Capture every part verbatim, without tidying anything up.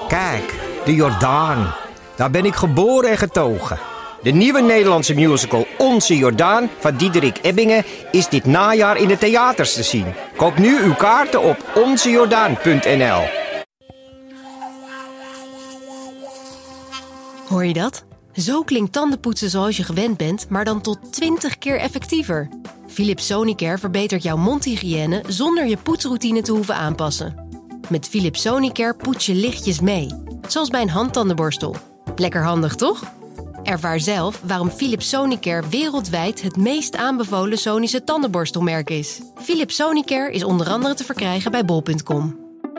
Kijk, de Jordaan. Daar ben ik geboren en getogen. De nieuwe Nederlandse musical Onze Jordaan van Diederik Ebbingen is dit najaar in de theaters te zien. Koop nu uw kaarten op onze jordaan punt n l. Hoor je dat? Zo klinkt tandenpoetsen zoals je gewend bent, maar dan tot twintig keer effectiever. Philips Sonicare verbetert jouw mondhygiëne zonder je poetsroutine te hoeven aanpassen. Met Philips Sonicare poets je lichtjes mee, zoals bij een handtandenborstel. Lekker handig, toch? Ervaar zelf waarom Philips Sonicare wereldwijd het meest aanbevolen Sonische tandenborstelmerk is. Philips Sonicare is onder andere te verkrijgen bij bol punt com.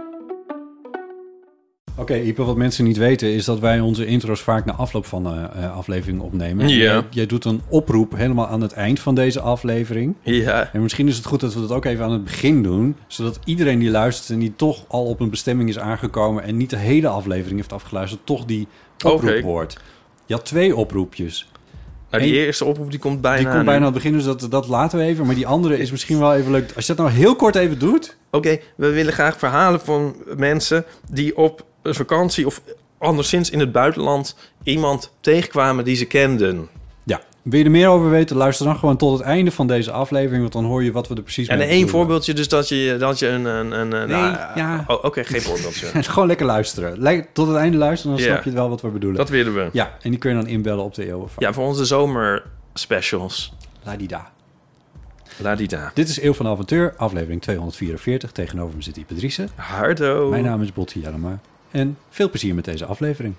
Oké, okay, Ipe, wat mensen niet weten is dat wij onze intro's vaak na afloop van de uh, aflevering opnemen. Ja. Jij, jij doet een oproep helemaal aan het eind van deze aflevering. Ja. En misschien is het goed dat we dat ook even aan het begin doen, zodat iedereen die luistert en die toch al op een bestemming is aangekomen en niet de hele aflevering heeft afgeluisterd, toch die oproep okay. hoort. Je had twee oproepjes. Nou, die Eén, eerste oproep die komt bijna Die komt bijna aan het begin, dus dat, dat laten we even. Maar die andere is misschien wel even leuk. Als je dat nou heel kort even doet. Oké, okay, we willen graag verhalen van mensen die op een vakantie of anderszins in het buitenland iemand tegenkwamen die ze kenden. Ja, wil je er meer over weten? Luister dan gewoon tot het einde van deze aflevering, want dan hoor je wat we er precies mee doen. En één voorbeeldje dus dat je, dat je een... een, een nee, nou, ja. Oh, Oké, okay, geen voorbeeldje. Gewoon lekker luisteren. Tot het einde luisteren, dan ja. snap je wel wat we bedoelen. Dat willen we. Ja, en die kun je dan inbellen op de Eeuwenfoon. Ja, voor onze zomer specials. Ladida. Ladida. Dit is Eeuw van Avontuur, aflevering tweehonderdvierenveertig. Tegenover me zit Ipe Driessen. Hardo. Mijn naam is Botti Jellema. En veel plezier met deze aflevering.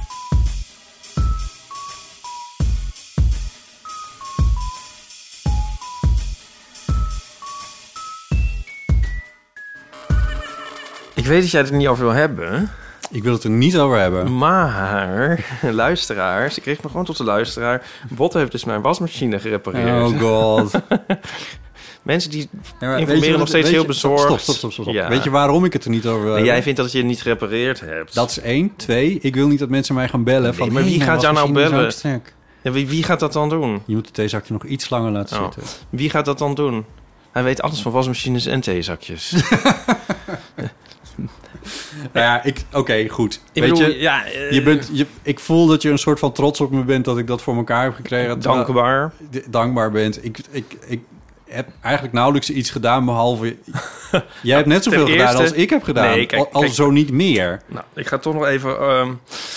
Ik weet dat jij het er niet over wil hebben. Ik wil het er niet over hebben. Maar, luisteraars, ik kreeg me gewoon tot de luisteraar. Bot heeft dus mijn wasmachine gerepareerd. Oh god. Mensen die ja, informeren je, nog steeds je, heel bezorgd. Stop, stop, stop. stop, stop. Ja. Weet je waarom ik het er niet over wil en jij vindt dat je het niet gerepareerd hebt. Dat is één. Twee, ik wil niet dat mensen mij gaan bellen. Nee, van, maar wie hey, gaat jou nou bellen? Ja, wie, wie gaat dat dan doen? Je moet het theezakje nog iets langer laten oh. zitten. Wie gaat dat dan doen? Hij weet alles van wasmachines en theezakjes. Nou ja, ik... Oké, okay, goed. Ik Weet bedoel, je, ja, uh, je bent, je, ik voel dat je een soort van trots op me bent dat ik dat voor elkaar heb gekregen. Dankbaar. D- dankbaar bent. Ik, ik, ik heb eigenlijk nauwelijks iets gedaan, behalve... Jij hebt net zoveel eerste, gedaan als ik heb gedaan. Nee, kijk, al, al kijk, zo niet meer. Nou, ik ga toch nog even... Um...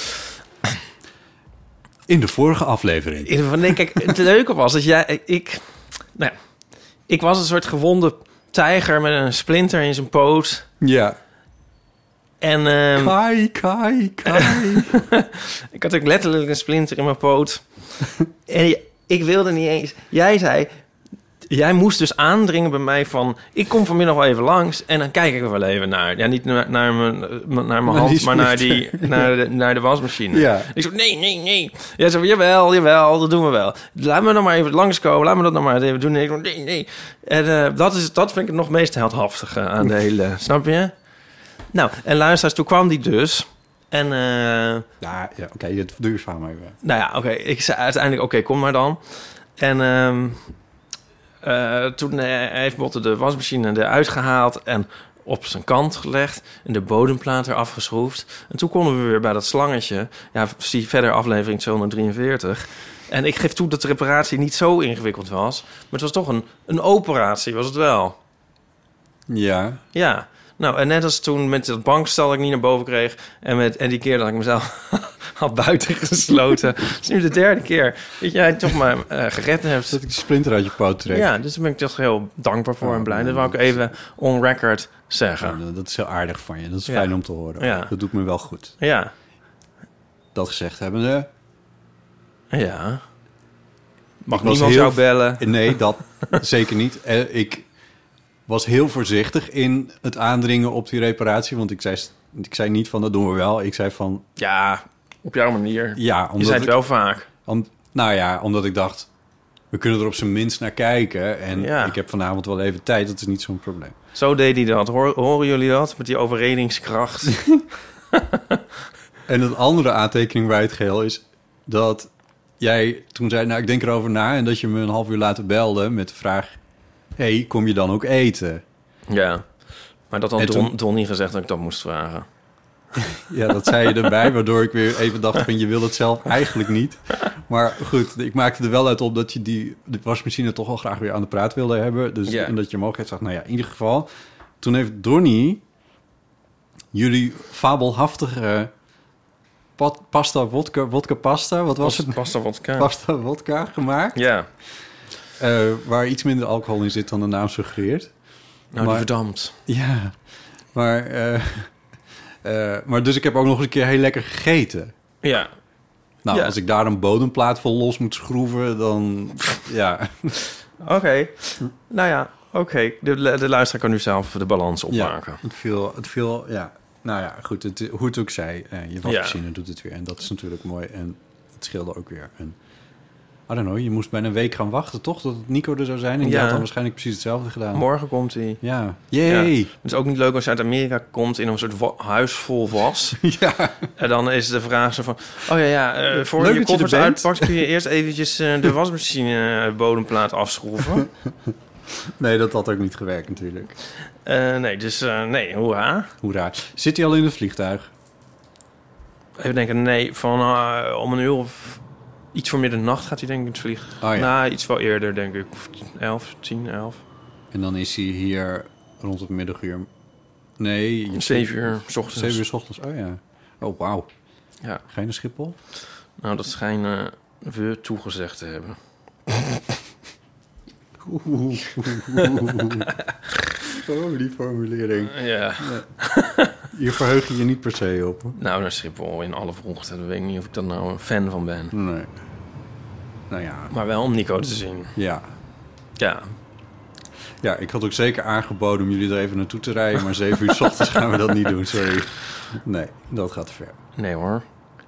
In de vorige aflevering. In, nee, kijk, het leuke was dat jij... Ik, nou ja, ik was een soort gewonde tijger met een splinter in zijn poot. Ja. En, um, kai, kai, kai. ik had ook letterlijk een splinter in mijn poot. En ik wilde niet eens... Jij zei... Jij moest dus aandringen bij mij van... Ik kom vanmiddag wel even langs en dan kijk ik er wel even naar. Ja, niet naar, naar mijn, naar mijn hand, maar naar, die, naar, de, naar de wasmachine. Ja. Ik zei, nee, nee, nee. Jij zei, jawel, jawel, dat doen we wel. Laat me nog maar even langskomen, laat me dat nog maar even doen. Nee, nee, nee. En uh, dat, is, dat vind ik het nog meest heldhaftige aan de hele... Snap je? Nou, en luisteraars, toen kwam die dus... En, uh, ja, ja oké, okay, dat doe je van maar even. Nou ja, oké. Okay, ik zei uiteindelijk, oké, okay, kom maar dan. En... Um, Uh, toen uh, heeft Botte de wasmachine eruit gehaald en op zijn kant gelegd en de bodemplaat eraf geschroefd. En toen konden we weer bij dat slangetje. Ja, zie verder aflevering tweehonderddrieënveertig. En ik geef toe dat de reparatie niet zo ingewikkeld was. Maar het was toch een, een operatie, was het wel. Ja. Ja. Nou, en net als toen met dat bankstel dat ik niet naar boven kreeg... en, met, en die keer dat ik mezelf had buiten gesloten... Het is nu de derde keer dat jij toch maar uh, gered hebt. Dat ik die splinter uit je poot trek. Ja, dus daar ben ik toch heel dankbaar voor oh, en blij. Nee, dat wou ik even on record zeggen. Ja, dat is heel aardig van je. Dat is ja. fijn om te horen. Ja. Dat doet me wel goed. Ja. Dat gezegd hebbende... Ja. Mag niemand jou bellen? Nee, dat zeker niet. Ik... was heel voorzichtig in het aandringen op die reparatie. Want ik zei, ik zei niet van, dat doen we wel. Ik zei van... Ja, op jouw manier. Ja, omdat je zei het ik, wel vaak. Om, nou ja, omdat ik dacht... we kunnen er op zijn minst naar kijken. En ja. ik heb vanavond wel even tijd. Dat is niet zo'n probleem. Zo deed hij dat. Hoor, horen jullie dat? Met die overredingskracht. En een andere aantekening bij het geheel is... dat jij toen zei... nou, ik denk erover na... en dat je me een half uur later belde met de vraag... hey, kom je dan ook eten? Ja, maar dat had En Don, toen... Don niet gezegd dat ik dat moest vragen. Ja, dat zei je erbij, waardoor ik weer even dacht van je wil het zelf eigenlijk niet. Maar goed, ik maakte er wel uit op dat je die de wasmachine toch wel graag weer aan de praat wilde hebben. Dus Ja. en dat je mogelijkheid zag. Nou ja, in ieder geval. Toen heeft Donnie jullie fabelhaftige pat, pasta, wodka, wodka pasta, wat was het? Pasta vodka. Pasta wodka gemaakt. Ja, Uh, waar iets minder alcohol in zit dan de naam suggereert. nou Maar- die verdampt. Ja, maar, uh, uh, maar dus ik heb ook nog eens een keer heel lekker gegeten. Ja, Nou, Ja. als ik daar een bodemplaat vol los moet schroeven, dan ja. oké. Nou ja, oké. De, de luisteraar kan nu zelf de balans opmaken. Ja, het viel, het viel, ja. Nou ja, goed, het, hoe het ook zij, uh, je wasmachine doet het weer. En dat is natuurlijk mooi. En het scheelde ook weer. En, I don't know, je moest bijna een week gaan wachten, toch? Dat het Nico er zou zijn. En die Ja. had dan waarschijnlijk precies hetzelfde gedaan. Morgen komt hij. Ja. Yay! Het is ook niet leuk als je uit Amerika komt in een soort wa- huis vol was. Ja. En dan is de vraag zo van... Oh ja, ja, eh, voor Leuk je dat je er koffers bent. uitpakt... kun je eerst eventjes eh, de wasmachine uh, bodemplaat afschroeven. Nee, dat had ook niet gewerkt natuurlijk. Uh, nee, dus uh, nee, hoera. Hoe raar. Zit hij al in het vliegtuig? Even denken, nee, van uh, om een uur of... Iets voor middernacht gaat hij denk ik in het vliegen. Oh ja. Nou, iets wel eerder denk ik. Elf, tien, elf. En dan is hij hier rond het middaguur. Nee, je- Zeven uur 's ochtends. Zeven uur 's ochtends. Oh ja. Oh, wauw. Ja, Ga je naar Schiphol? nou dat schijnen we toegezegd te hebben. Oh, die formulering. Ja. Hier verheug je je niet per se op. Hoor. Nou, naar Schiphol in alle vroegte. Dan weet ik niet of ik daar nou een fan van ben. Nee. Nou ja. Maar wel om Nico te zien. Ja. Ja. Ja, ik had ook zeker aangeboden om jullie er even naartoe te rijden. Maar zeven uur 's ochtends gaan we dat niet doen, sorry. Nee, dat gaat te ver. Nee hoor.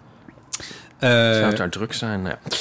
Eh, Zou het daar druk zijn? Nou, ja.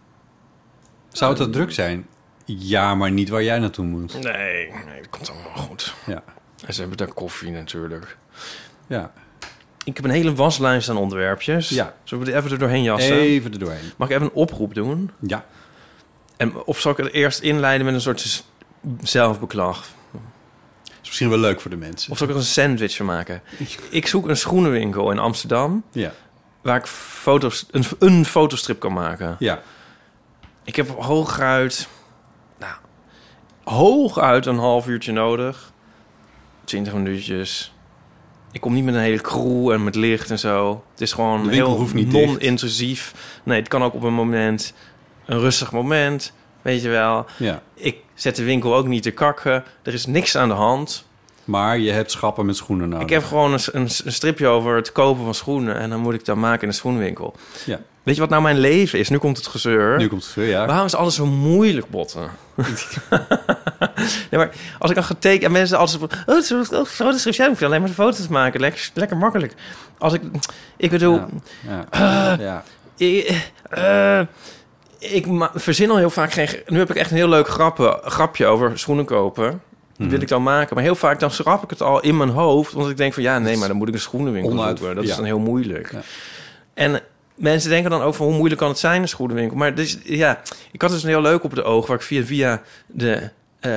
zou het dat druk zijn? Ja, maar niet waar jij naartoe moet. Nee, nee, dat komt allemaal goed. Ja. En ze hebben daar koffie natuurlijk. Ja. Ik heb een hele waslijst aan onderwerpjes. Ja. Zullen we er even er doorheen jassen? Even er doorheen. Mag ik even een oproep doen? Ja. En, of zal ik het eerst inleiden met een soort z- zelfbeklag? Is misschien wel leuk voor de mensen. Of zal ik er een sandwich van maken? Ik zoek een schoenenwinkel in Amsterdam... Ja. waar ik foto's, een, een fotostrip kan maken. Ja. Ik heb hooguit... Nou, hooguit een half uurtje nodig. twintig minuutjes. Ik kom niet met een hele crew en met licht en zo. Het is gewoon De winkel heel hoeft niet dicht. non-intrusief. Nee, het kan ook op een moment... Een rustig moment, weet je wel. Ja. Ik zet de winkel ook niet te kakken. Er is niks aan de hand. Maar je hebt schappen met schoenen nodig. Ik heb gewoon een, een, een stripje over het kopen van schoenen... en dan moet ik dat maken in de schoenenwinkel. Ja. Weet je wat nou mijn leven is? Nu komt het gezeur. Nu komt het weer, ja. Waarom is alles zo moeilijk, botten? nee, maar als ik dan geteken... En mensen altijd van... Oh, zo, oh, foto's, jij hoeft alleen maar foto's maken. Lekker, lekker makkelijk. Als ik... Ik bedoel... Ja. Ja. ja. Ik, eh, ik ma- verzin al heel vaak geen... Nu heb ik echt een heel leuk grappen, grapje over schoenen kopen. Dat wil ik dan maken. Maar heel vaak dan schrap ik het al in mijn hoofd. Want ik denk van... Ja, nee, maar dan moet ik een schoenenwinkel Onuit- zoeken. Dat ja. is dan heel moeilijk. Ja. En mensen denken dan ook van... Hoe moeilijk kan het zijn, een schoenenwinkel? Maar dus, ja, ik had dus een heel leuk op de oog... waar ik via, via de...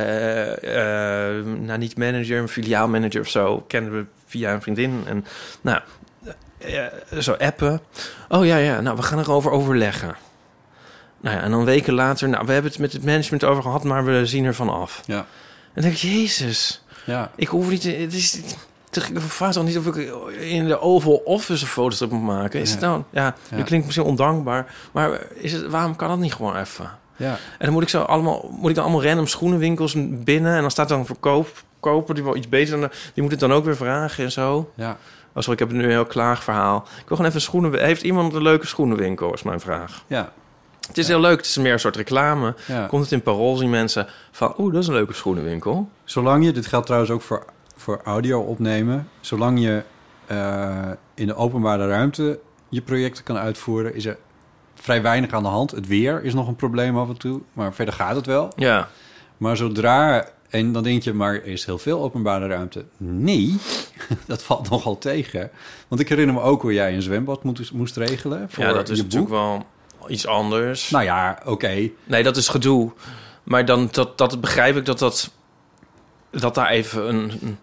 eh, eh, nou, niet manager, een filiaalmanager of zo... kenden we via een vriendin. En nou... eh, zo appen. Oh ja, ja, nou, we gaan erover overleggen. Nou ja, en dan weken later... Nou, we hebben het met het management over gehad... maar we zien ervan af. Ja. En dan denk ik, jezus... Ja. Ik hoef niet... te- Het is, ik vraag toch niet of ik in de Oval Office een fotostrip moet maken. Is Ja. het nou... Ja, Ja. dat klinkt misschien ondankbaar. Maar is het, waarom kan dat niet gewoon even? Ja. En dan moet ik zo allemaal... Moet ik dan allemaal random schoenenwinkels binnen... en dan staat dan verkoop... Koper die wel iets beter dan... Die moet het dan ook weer vragen en zo. Ja. Oh, sorry, ik heb nu een heel klaagverhaal. Ik wil gewoon even schoenen... Heeft iemand een leuke schoenenwinkel, is mijn vraag. Ja. Het is heel leuk, het is meer een soort reclame. Ja. Komt het in Parool, zien mensen van... Oeh, dat is een leuke schoenenwinkel. Zolang je, dit geldt trouwens ook voor, voor audio opnemen... zolang je uh, in de openbare ruimte je projecten kan uitvoeren... is er vrij weinig aan de hand. Het weer is nog een probleem af en toe, maar verder gaat het wel. Ja. Maar zodra... En dan denk je, maar er is heel veel openbare ruimte. Nee, dat valt nogal tegen. Want ik herinner me ook hoe jij een zwembad moest, moest regelen voor Ja, dat is je natuurlijk boek. wel iets anders. Nou ja, oké. Okay. Nee, dat is gedoe. Maar dan dat, dat begrijp ik dat dat, dat daar even een, een,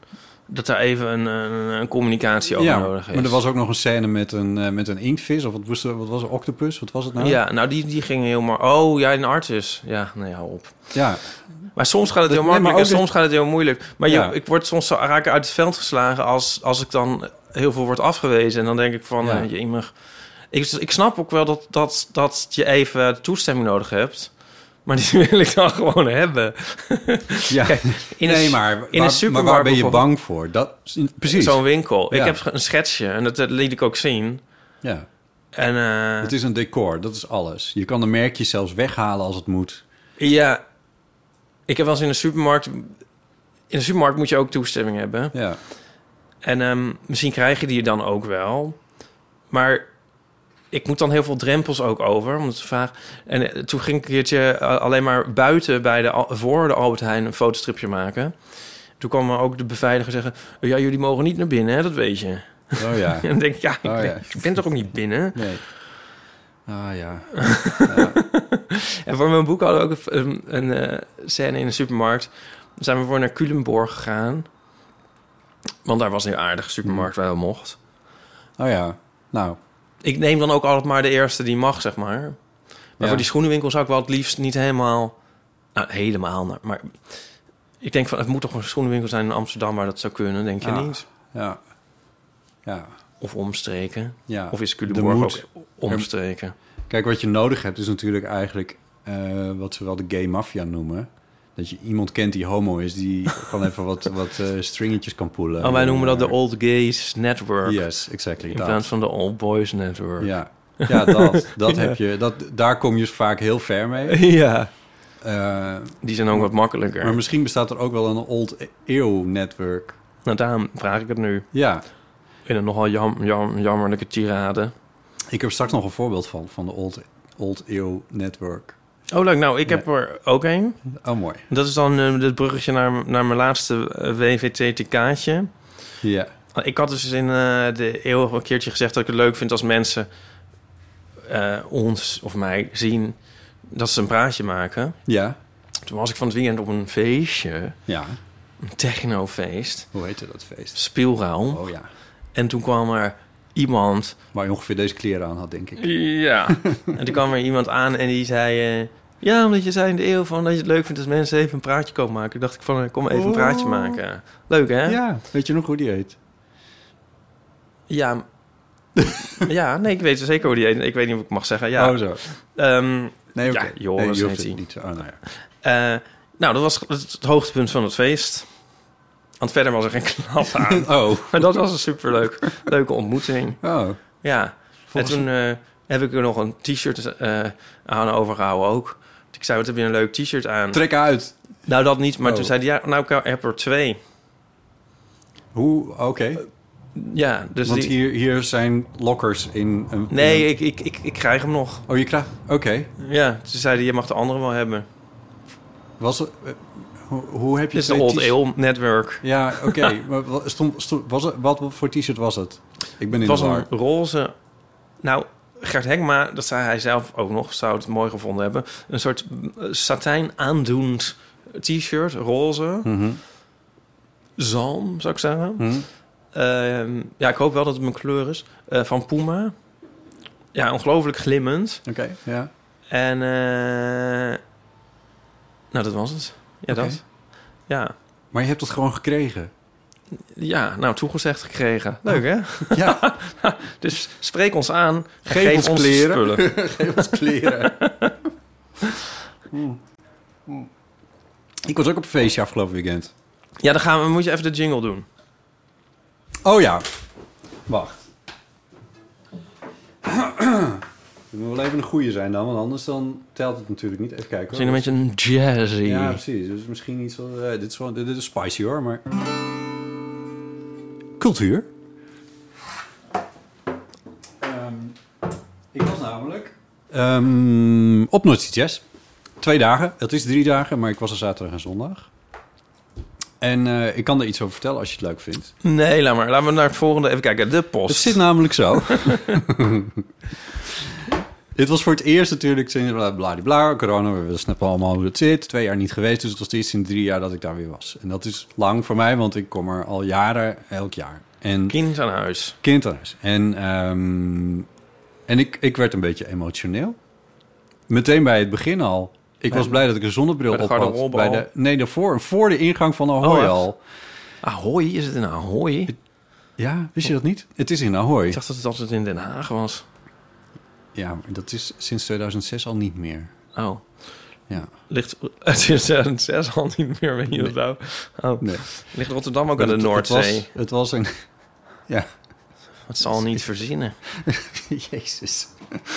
dat daar even een, een, een communicatie over Ja, nodig is. maar er was ook nog een scène met een, uh, met een inktvis. Of wat was, er, wat was het? Octopus? Wat was het nou? Ja, nou die, die ging heel maar. Oh, ja, in Artus. Ja, nee, hou op. Ja. Maar soms gaat het heel Nee, makkelijk maar en ook soms gaat het heel moeilijk. Maar Ja. je, ik word soms zo raken uit het veld geslagen als, als ik dan heel veel word afgewezen. En dan denk ik van, Ja. uh, jemig. Ik, ik snap ook wel dat, dat, dat je even toestemming nodig hebt. Maar die wil ik dan gewoon hebben. Ja. Kijk, in nee, een, maar, in waar, een maar supermarkt waar ben je bijvoorbeeld- bang voor? Dat, precies. Zo'n winkel. Ja. Ik heb een schetsje en dat, dat liet ik ook zien. Ja. En uh, Het is een decor, dat is alles. Je kan de merkjes zelfs weghalen als het moet. ja, ik heb wel eens in de supermarkt... In de supermarkt moet je ook toestemming hebben. Ja. En um, misschien krijg je die dan ook wel. Maar ik moet dan heel veel drempels ook over. Om het te vragen. En uh, toen ging ik een keertje uh, alleen maar buiten bij de, Al- voor de Albert Heijn een fotostripje maken. Toen kwam er ook de beveiliger zeggen... Ja, jullie mogen niet naar binnen, hè? Dat weet je. Oh ja. En dan denk ik, ja, ik, Oh, ben, ja. ik ben toch ook niet binnen? Nee. Ah ja. En voor mijn boek hadden we ook een, een, een uh, scène in de supermarkt. Dan zijn we voor naar Culemborg gegaan. Want daar was een aardige supermarkt waar we mocht. Oh ja. Nou. Ik neem dan ook altijd maar de eerste die mag, zeg maar. Maar Ja. voor die schoenenwinkel zou ik wel het liefst niet helemaal... Nou, helemaal. Maar ik denk van, het moet toch een schoenenwinkel zijn in Amsterdam... maar dat zou kunnen, denk je Ah, niet? Ja. Ja. Of omstreken. Ja. Of is Er Culemborg moet- ook omstreken? Kijk, wat je nodig hebt is natuurlijk eigenlijk... Uh, wat ze wel de gay mafia noemen. Dat je iemand kent die homo is... die gewoon even wat, wat uh, stringetjes kan poelen. Oh, wij noemen dat de Maar- Old Gays Network. Yes, exactly. In dat. plaats van de Old Boys Network. Ja, ja dat, dat Ja. heb je. Dat, daar kom je vaak heel ver mee. Ja. Uh, Die zijn ook wat makkelijker. maar misschien bestaat er ook wel een old eeuw network. Nou, daarom vraag ik het nu. Ja, In een nogal jam, jam, jammerlijke tirade. ik heb straks nog een voorbeeld van, van de old, old eeuw network. Oh, leuk. Nou, ik Ja. heb er ook een. Oh, mooi. Dat is dan uh, het bruggetje naar, naar mijn laatste uh, W V T-tkaatje. Ja, Ik had dus in uh, de eeuw een keertje gezegd dat ik het leuk vind als mensen uh, ons of mij zien dat ze een praatje maken. ja, Toen was ik van het weekend op een feestje, ja. een technofeest, Hoe heette dat feest? Spielraum. Oh ja, En toen kwam er iemand... waar je ongeveer deze kleren aan had, denk ik. Ja. En toen kwam er iemand aan en die zei... Uh, ja, omdat je zei in de eeuw van dat je het leuk vindt als mensen even een praatje komen maken. Ik dacht ik van, uh, kom even een praatje Oh. maken. Leuk, hè? Ja, weet je nog hoe die heet? Ja, ja, nee, ik weet zeker hoe die heet. Ik weet niet of ik mag zeggen. Ja. Oh zo. Um, Nee, oké. Ja, Joris nee, je hoeft heet het hij. niet. Oh, nou ja. uh, nou, dat was het, het hoogtepunt van het feest. Want verder was er geen knap aan. Oh. Maar dat was een superleuk, leuke ontmoeting. Oh. Ja. Volgens- En toen uh, heb ik er nog een t-shirt uh, aan overgehouden ook. Ik zei, wat heb je een leuk t-shirt aan? Trek uit. Nou, dat niet. Maar Oh. toen zei hij, ja, nou, ik heb er twee. Hoe? Oké. Okay. Ja, dus Want die... hier, hier zijn lockers in een... Nee, in ik, ik, ik, ik krijg hem nog. een- Oh, je krijgt... Oké. Okay. Ja, toen zei hij, je mag de andere wel hebben. Was het... uh, hoe, hoe heb je... Dit is de twee Old t-shirts- Ale Network. Ja, oké. Okay. Maar wat- stond, stond, was het, wat voor t-shirt was het? Ik ben in Het was de war. een roze... Nou, Gert Hekma, dat zei hij zelf ook nog, zou het mooi gevonden hebben. Een soort uh, satijn aandoend t-shirt, roze. Mm-hmm. Zalm, zou ik zeggen. Mm-hmm. Uh, ja, ik hoop wel dat het mijn kleur is. Uh, van Puma. Ja, ongelooflijk glimmend. Oké, okay, ja. En... Uh, nou, dat was het. Ja, Okay. dat. Ja. Maar je hebt het gewoon gekregen. Ja, nou, toegezegd gekregen. Leuk, hè? Ja. Dus spreek ons aan. En Geef geef, ons ons kleren. spullen. Geef ons kleren. mm. Mm. Ik was ook op een feestje afgelopen weekend. Ja, dan gaan we, moet je even de jingle doen. Oh ja. Wacht. Het moet wel even een goeie zijn dan, want anders dan telt het natuurlijk niet. Even kijken hoor. Misschien een beetje een jazzy. Ja, precies. Dus misschien niet zo... Uh, dit, is wel, dit is spicy hoor, maar... Cultuur. Um, ik was namelijk... Um, op Noordse Jazz. Twee dagen. Het is drie dagen, maar ik was er zaterdag en zondag. En uh, ik kan er iets over vertellen als je het leuk vindt. Nee, laat maar. Laten we naar het volgende even kijken. De post. Het zit namelijk zo. dit was voor het eerst natuurlijk sinds bladibla, corona, we snappen allemaal hoe het zit. Twee jaar niet geweest, dus het was het eerst in drie jaar dat ik daar weer was. En dat is lang voor mij, want ik kom er al jaren, elk jaar. En Kind aan huis. Kind aan huis. En, um, en ik, ik werd een beetje emotioneel. Meteen bij het begin al. Ik Bij- was blij dat ik een zonnebril bij de op had. garderobe Bij al? de, nee, daarvoor. Voor de ingang van Ahoy Oh, echt? al. Ahoy? Is het in Ahoy? Ja, wist je dat niet? Het is in Ahoy. Ik dacht dat het altijd in Den Haag was. Ja, maar dat is sinds tweeduizend zes al niet meer. Oh. Ja. Ligt het is tweeduizend zes al niet meer, weet je dat nou? Oh. Nee. Ligt Rotterdam ook aan de Het- Noordzee? Het was, het was een... Ja. Het zal niet verzinnen. Jezus.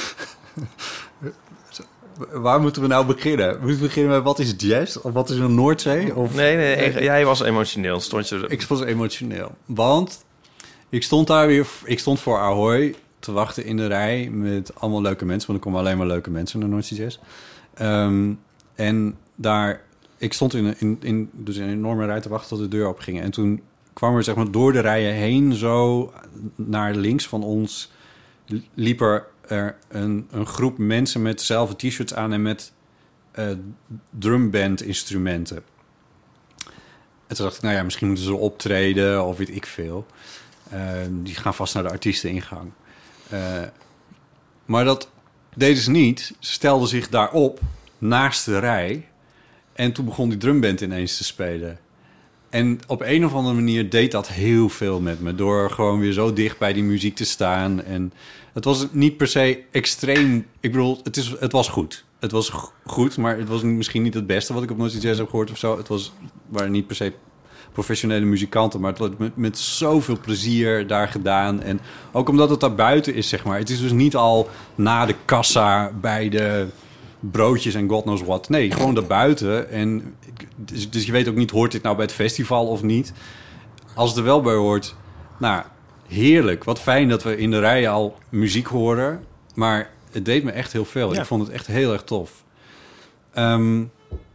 Waar moeten we nou beginnen? Moeten we beginnen met wat is jazz? Of wat is een Noordzee? Of... Nee, nee, ik- jij was emotioneel. Stond je er... Ik was emotioneel. Want ik stond daar weer... Ik stond voor Ahoy te wachten in de rij met allemaal leuke mensen. Want er komen alleen maar leuke mensen naar Noordzee Jazz. Um, en daar... Ik stond in, in, in, dus in een enorme rij te wachten tot de deur opging. En toen kwam er zeg maar door de rijen heen zo naar links van ons... liep er een, een groep mensen met dezelfde t-shirts aan en met uh, drumband instrumenten. En toen dacht ik, nou ja, misschien moeten ze optreden of weet ik veel. Uh, die gaan vast naar de artiesteningang. Uh, maar dat deden ze niet. Ze stelden zich daarop naast de rij. En toen begon die drumband ineens te spelen. En op een of andere manier deed dat heel veel met me. Door gewoon weer zo dicht bij die muziek te staan. En het was niet per se extreem. Ik bedoel, het, is, het was goed. Het was g- goed, maar het was misschien niet het beste wat ik op Noordzee Jazz heb gehoord of zo. Het was, waren niet per se professionele muzikanten, maar het wordt met, met zoveel plezier daar gedaan. En ook omdat het daar buiten is, zeg maar. Het is dus niet al na de kassa bij de broodjes en god knows what. Nee, gewoon daarbuiten. En dus, dus je weet ook niet, hoort dit nou bij het festival of niet? Als het er wel bij hoort, nou, heerlijk. Wat fijn dat we in de rij al muziek horen. Maar het deed me echt heel veel. Ja. Ik vond het echt heel erg tof. Um,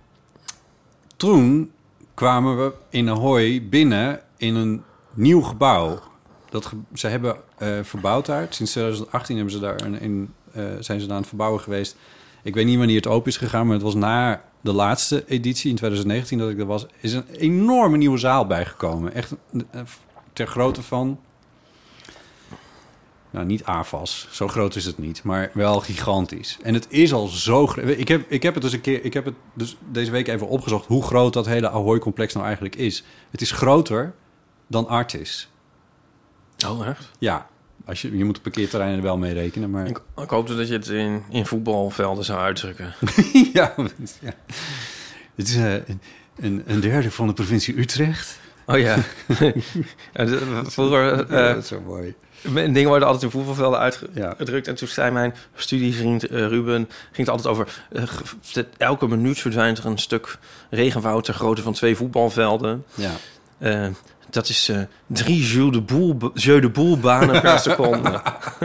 toen kwamen we in Ahoy binnen in een nieuw gebouw. Dat ge- ze hebben uh, verbouwd daar. Sinds twintig achttien hebben ze daar een, in, uh, zijn ze daar aan het verbouwen geweest. Ik weet niet wanneer het open is gegaan, maar het was na de laatste editie in twintig negentien dat ik er was. Is een enorme nieuwe zaal bijgekomen. Echt uh, ter grootte van... Nou, niet A F A S. Zo groot is het niet, maar wel gigantisch. En het is al zo... gro- Ik heb, ik heb het dus een keer... Ik heb het dus deze week even opgezocht hoe groot dat hele Ahoy-complex nou eigenlijk is. Het is groter dan Artis. Oh, echt? Ja, als je, je moet de parkeerterreinen er wel mee rekenen, maar... Ik, ik hoopte dat je het in, in voetbalvelden zou uitdrukken. ja, ja. Het is uh, een, een derde van de provincie Utrecht. Oh ja. Ja, de- vroeger... Ja, eh, dat is zo mooi. dingen worden altijd in voetbalvelden Ja. uitgedrukt. En toen zei mijn studievriend uh, Ruben... ging het altijd over... Uh, ge- elke minuut verdwijnt er een stuk regenwoud... ter grootte van twee voetbalvelden. Ja. Uh, dat is uh, drie jeu de boel, jeu de boel banen per seconde.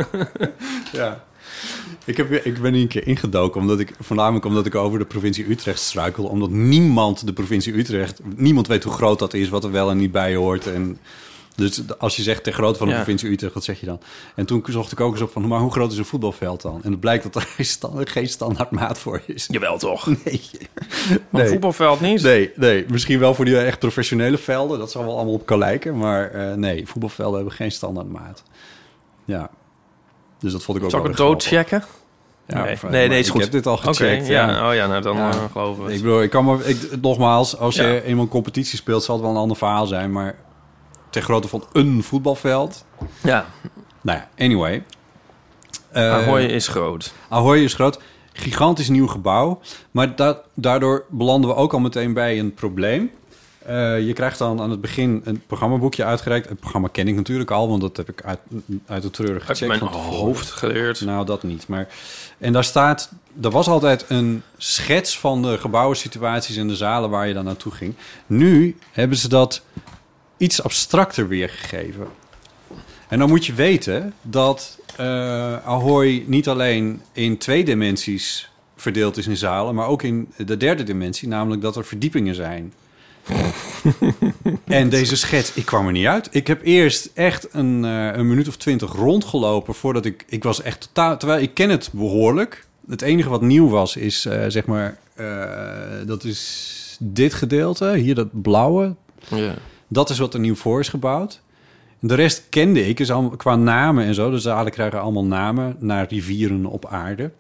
Ja. Ik, heb, weer- ik ben hier een keer ingedoken, omdat ik, voornamelijk omdat ik over de provincie Utrecht struikel. Omdat niemand de provincie Utrecht... Niemand weet hoe groot dat is, wat er wel en niet bij hoort. En dus als je zegt ter grootte van de Ja. provincie Utrecht, wat zeg je dan? En toen zocht ik ook eens op van, maar hoe groot is een voetbalveld dan? En het blijkt dat er geen standaard, geen standaard maat voor is. Jawel toch? Nee. Maar een voetbalveld niet? Nee, nee, misschien wel voor die echt professionele velden. Dat zal wel allemaal op kan lijken. Maar uh, nee, voetbalvelden hebben geen standaardmaat. Ja. Dus dat vond ik ook Zal ik wel het weer doodchecken? Ja, nee. of, uh, nee, nee, maar is goed. Ik heb dit al Oké, gecheckt. ja. Oh ja, nou dan Ja. uh, geloven we het. Ik bedoel, ik kan maar, ik, nogmaals, als je Ja. eenmaal een competitie speelt, zal het wel een ander verhaal zijn. Maar ter grootte van een voetbalveld. Ja, Nou ja, anyway. Uh, Ahoy is groot. Ahoy is groot. Gigantisch nieuw gebouw. Maar da- daardoor belanden we ook al meteen bij een probleem. Uh, je krijgt dan aan het begin een programmaboekje uitgereikt. Het programma ken ik natuurlijk al, want dat heb ik uit, uit het treurig Uit gecheckt. mijn van tevoren. hoofd geleerd. Nou, dat niet. Maar, en daar staat... Er was altijd een schets van de gebouwensituaties in de zalen waar je dan naartoe ging. Nu hebben ze dat iets abstracter weergegeven. En dan moet je weten dat uh, Ahoy niet alleen in twee dimensies verdeeld is in zalen, maar ook in de derde dimensie, namelijk dat er verdiepingen zijn. En deze schets, ik kwam er niet uit. Ik heb eerst echt een, uh, een minuut of twintig rondgelopen voordat ik... Ik was echt totaal... Terwijl ik ken het behoorlijk. Het enige wat nieuw was, is uh, zeg maar... Uh, dat is dit gedeelte, hier dat blauwe. Ja. Dat is wat er nieuw voor is gebouwd. De rest kende ik, is al, qua namen en zo. Dus de zalen krijgen allemaal namen naar rivieren op aarde.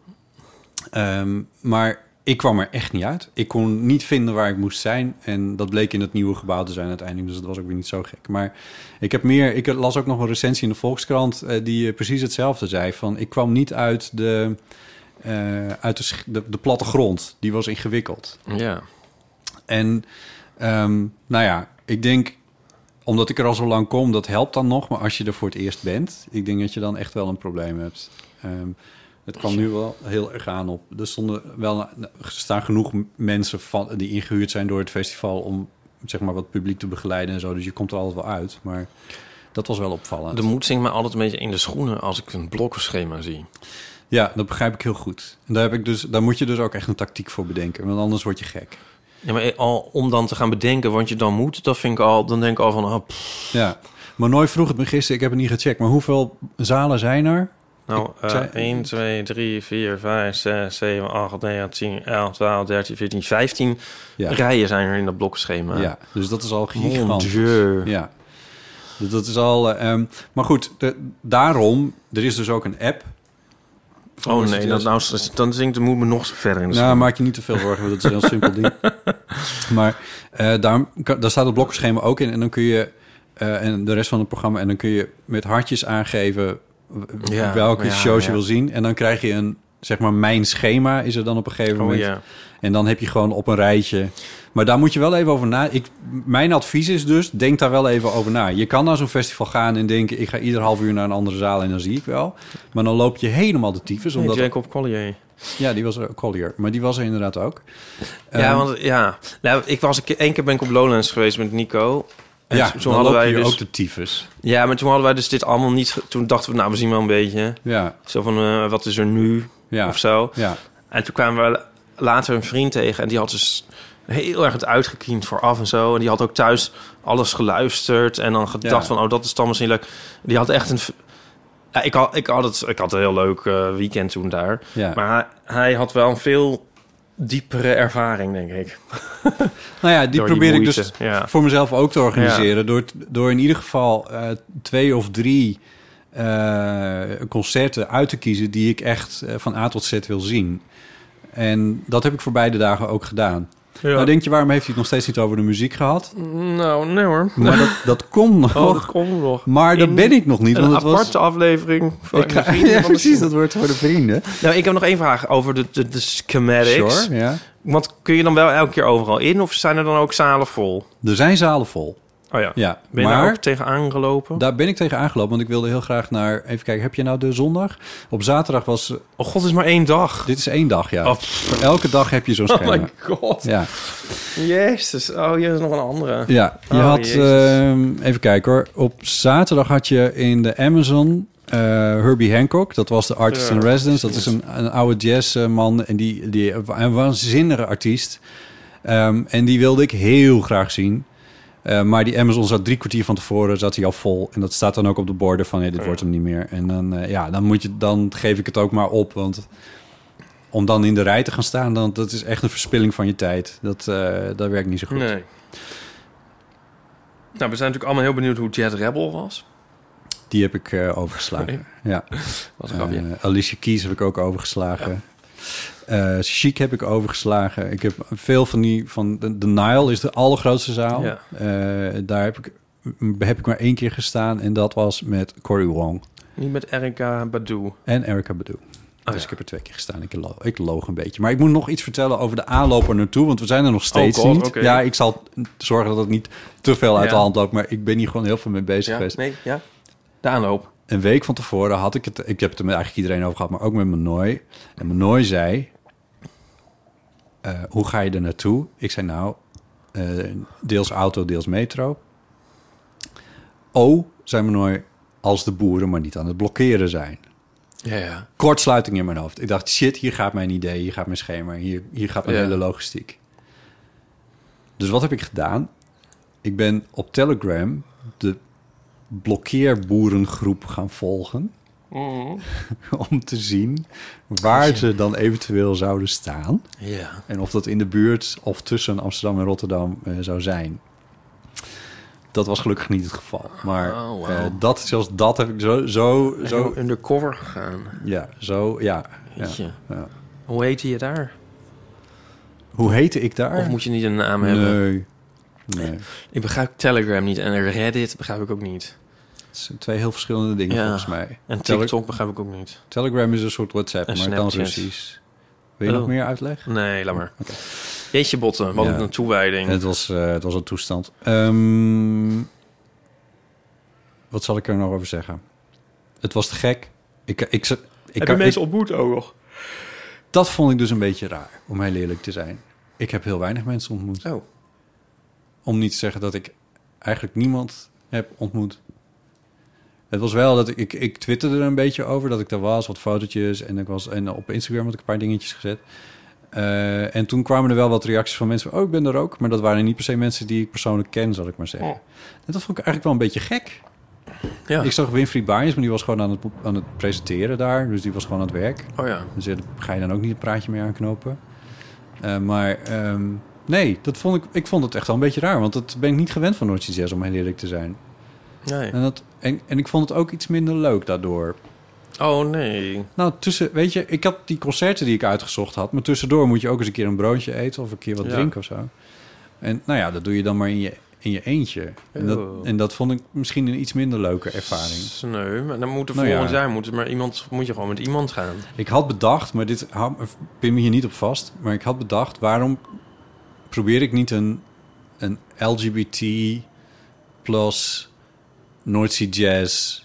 Um, maar ik kwam er echt niet uit. Ik kon niet vinden waar ik moest zijn. En dat bleek in het nieuwe gebouw te zijn uiteindelijk. Dus dat was ook weer niet zo gek. Maar ik heb meer... Ik las ook nog een recensie in de Volkskrant... Uh, die uh, precies hetzelfde zei. Van, ik kwam niet uit de... Uh, uit de, de, de plattegrond. Die was ingewikkeld. Ja. En um, nou ja, ik denk... Omdat ik er al zo lang kom, dat helpt dan nog. Maar als je er voor het eerst bent... Ik denk dat je dan echt wel een probleem hebt. Um, het kwam nu wel heel erg aan op. Er stonden wel, er staan genoeg mensen van, die ingehuurd zijn door het festival... om zeg maar wat publiek te begeleiden en zo. Dus je komt er altijd wel uit. Maar dat was wel opvallend. De moed zingt me altijd een beetje in de schoenen... als ik een blokkenschema zie. Ja, dat begrijp ik heel goed. En daar, heb ik dus, daar moet je dus ook echt een tactiek voor bedenken. Want anders word je gek. Ja, maar al om dan te gaan bedenken wat je dan moet... dat vind ik al, dan denk ik al van... Oh, ja, maar nooit vroeg het me gisteren, ik heb het niet gecheckt... maar hoeveel zalen zijn er? Nou, uh, één, twee, drie, vier, vijf, zes, zeven, acht, negen, tien, elf, twaalf, dertien, veertien, vijftien ja. rijen zijn er in dat blokschema. Ja, dus dat is al gigantisch. Ja, dus dat is al... Uh, um, maar goed, de, daarom, er is dus ook een app... Oh nee, dat, nou, dan denk ik, dan moet me nog verder in de Nou, schoen. Maak je niet te veel zorgen, dat is een heel simpel ding. Maar uh, daar, daar staat het blokkenschema ook in... en dan kun je, uh, en de rest van het programma... en dan kun je met hartjes aangeven... Ja, welke ja, shows ja. je wil zien. En dan krijg je een, zeg maar, mijn schema is er dan op een gegeven moment. Oh, ja. En dan heb je gewoon op een rijtje. Maar daar moet je wel even over na. Ik, mijn advies is dus, denk daar wel even over na. Je kan naar zo'n festival gaan en denken... ik ga ieder half uur naar een andere zaal en dan zie ik wel. Maar dan loop je helemaal de tyfus. Nee, omdat Jacob Collier. Ja, die was er, Collier. Maar die was er inderdaad ook. Ja, um, want ja... Nou, ik was een keer, één keer ben ik op Lowlands geweest met Nico... En ja, toen hadden wij dus ook de tyfus. Ja, maar toen hadden wij dus dit allemaal niet... Toen dachten we, nou, we zien wel een beetje. Ja. Zo van, uh, wat is er nu? Ja. Of zo. Ja. En toen kwamen we later een vriend tegen... en die had dus heel erg het uitgekiend vooraf en zo. En die had ook thuis alles geluisterd... en dan gedacht ja. van, oh, dat is dan misschien leuk. Die had echt een... Ja, ik, had, ik, had het, ik had een heel leuk uh, weekend toen daar. Ja. Maar hij, hij had wel een veel... diepere ervaring, denk ik. Nou ja, die probeer die ik dus ja. voor mezelf ook te organiseren. Ja. Door, door in ieder geval uh, twee of drie uh, concerten uit te kiezen... die ik echt uh, van A tot Z wil zien. En dat heb ik voor beide dagen ook gedaan. Ja. Nou, denk je, waarom heeft hij het nog steeds niet over de muziek gehad? Nou, nee hoor. Maar dat, dat komt nog. Oh, dat komt nog. Maar daar ben ik nog niet. Een want het aparte was... aflevering. Voor ik ga... Ja, precies, dat wordt voor de vrienden. Nou, ik heb nog één vraag over de, de, de schematics. Sure, ja. Want kun je dan wel elke keer overal in? Of zijn er dan ook zalen vol? Er zijn zalen vol. Oh ja. ja ben je maar, daar ook tegen aangelopen? Daar ben ik tegen aangelopen, want ik wilde heel graag naar... Even kijken, heb je nou de zondag? Op zaterdag was... Oh god, het is maar één dag. Dit is één dag, ja. Oh, Voor elke dag heb je zo'n schema. Oh my god. Ja. Jezus. Oh, hier is nog een andere. Ja, je oh, had... Uh, even kijken hoor. Op zaterdag had je in de Amazon... Uh, Herbie Hancock, dat was de artist ja, in residence. Dat is een, een oude jazzman en die, die een waanzinnige artiest. Um, en die wilde ik heel graag zien. Uh, maar die Amazon zat drie kwartier van tevoren, zat hij al vol. En dat staat dan ook op de borden van, hey, dit ja. wordt hem niet meer. En dan, uh, ja, dan, moet je, dan geef ik het ook maar op. Want om dan in de rij te gaan staan, dan, dat is echt een verspilling van je tijd. Dat, uh, dat werkt niet zo goed. Nee. Nou, we zijn natuurlijk allemaal heel benieuwd hoe Jet Rebel was. Die heb ik uh, overgeslagen. Nee. Ja. Wat een grapje. Uh, Alicia Keys heb ik ook overgeslagen. Ja. Uh, Chic heb ik overgeslagen. Ik heb veel van die... van de, de Nile is de allergrootste zaal. Ja. Uh, daar heb ik, heb ik maar één keer gestaan. En dat was met Cory Wong. Niet met Erykah Badu. En Erykah Badu. Oh, dus ja. ik heb er twee keer gestaan. Ik, lo- ik loog een beetje. Maar ik moet nog iets vertellen over de aanloop er naartoe. Want we zijn er nog steeds oh God, niet. Okay. Ja, ik zal zorgen dat het niet te veel uit ja. de hand loopt. Maar ik ben hier gewoon heel veel mee bezig ja, geweest. Nee, ja. De aanloop. Een week van tevoren had ik het... Ik heb het er met eigenlijk iedereen over gehad, maar ook met Manoy. En Manoy zei... Uh, hoe ga je er naartoe? Ik zei nou... Uh, deels auto, deels metro. Oh, zei Manoy... als de boeren maar niet aan het blokkeren zijn. Ja, ja. Kortsluiting in mijn hoofd. Ik dacht, shit, hier gaat mijn idee, hier gaat mijn schema... hier, hier gaat mijn ja. hele logistiek. Dus wat heb ik gedaan? ik ben op Telegram de blokkeerboerengroep gaan volgen. Mm. Om te zien waar ze dan eventueel zouden staan. Ja. En of dat in de buurt of tussen Amsterdam en Rotterdam uh, zou zijn. Dat was gelukkig niet het geval. Maar oh, wow. uh, dat, zelfs dat heb ik zo... zo, zo undercover gegaan. Ja, zo, ja. ja, ja. Hoe heette je daar? Hoe heette ik daar? Of moet je niet een naam hebben? Nee. nee. Ik begrijp Telegram niet en Reddit begrijp ik ook niet. Het zijn twee heel verschillende dingen ja. volgens mij. En TikTok Tele- begrijp ik ook niet. Telegram is een soort WhatsApp, en maar Snapchat. Dan Russisch. Wil je oh. nog meer uitleg? Nee, laat maar. Okay. Jeetje botten, wat ja. een toewijding. Het was, uh, het was een toestand. Um, wat zal ik er nog over zeggen? Het was te gek. Ik, ik, ik, ik, heb je mensen ik, ontmoet ook nog? Dat vond ik dus een beetje raar, om heel eerlijk te zijn. Ik heb heel weinig mensen ontmoet. Oh. Om niet te zeggen dat ik eigenlijk niemand heb ontmoet. Het was wel dat ik, ik, ik twitterde er een beetje over, dat ik daar was, wat fotootjes. En, ik was, en op Instagram had ik een paar dingetjes gezet. Uh, en toen kwamen er wel wat reacties van mensen van, oh, ik ben er ook. Maar dat waren niet per se mensen die ik persoonlijk ken, zal ik maar zeggen. Oh. En dat vond ik eigenlijk wel een beetje gek. Ja. Ik zag Winfried Baaiens, maar die was gewoon aan het, aan het presenteren daar. Dus die was gewoon aan het werk. Oh ja. Dus ja, daar ga je dan ook niet een praatje mee aanknopen. Uh, maar um, nee, dat vond ik, ik vond het echt wel een beetje raar. Want dat ben ik niet gewend van Noordse Jazz, om heel eerlijk te zijn. Nee. En, dat, en, en ik vond het ook iets minder leuk daardoor. Oh nee. Nou, tussen, weet je, ik had die concerten die ik uitgezocht had, maar tussendoor moet je ook eens een keer een broodje eten of een keer wat ja. drinken of zo. En nou ja, dat doe je dan maar in je, in je eentje. En dat, en dat vond ik misschien een iets minder leuke ervaring. Nee, maar dan moet er nou volgend ja. jaar moet, maar iemand, moet je gewoon met iemand gaan. Ik had bedacht, maar dit pin me hier niet op vast, maar ik had bedacht, waarom probeer ik niet een, een L G B T plus Noordzee Jazz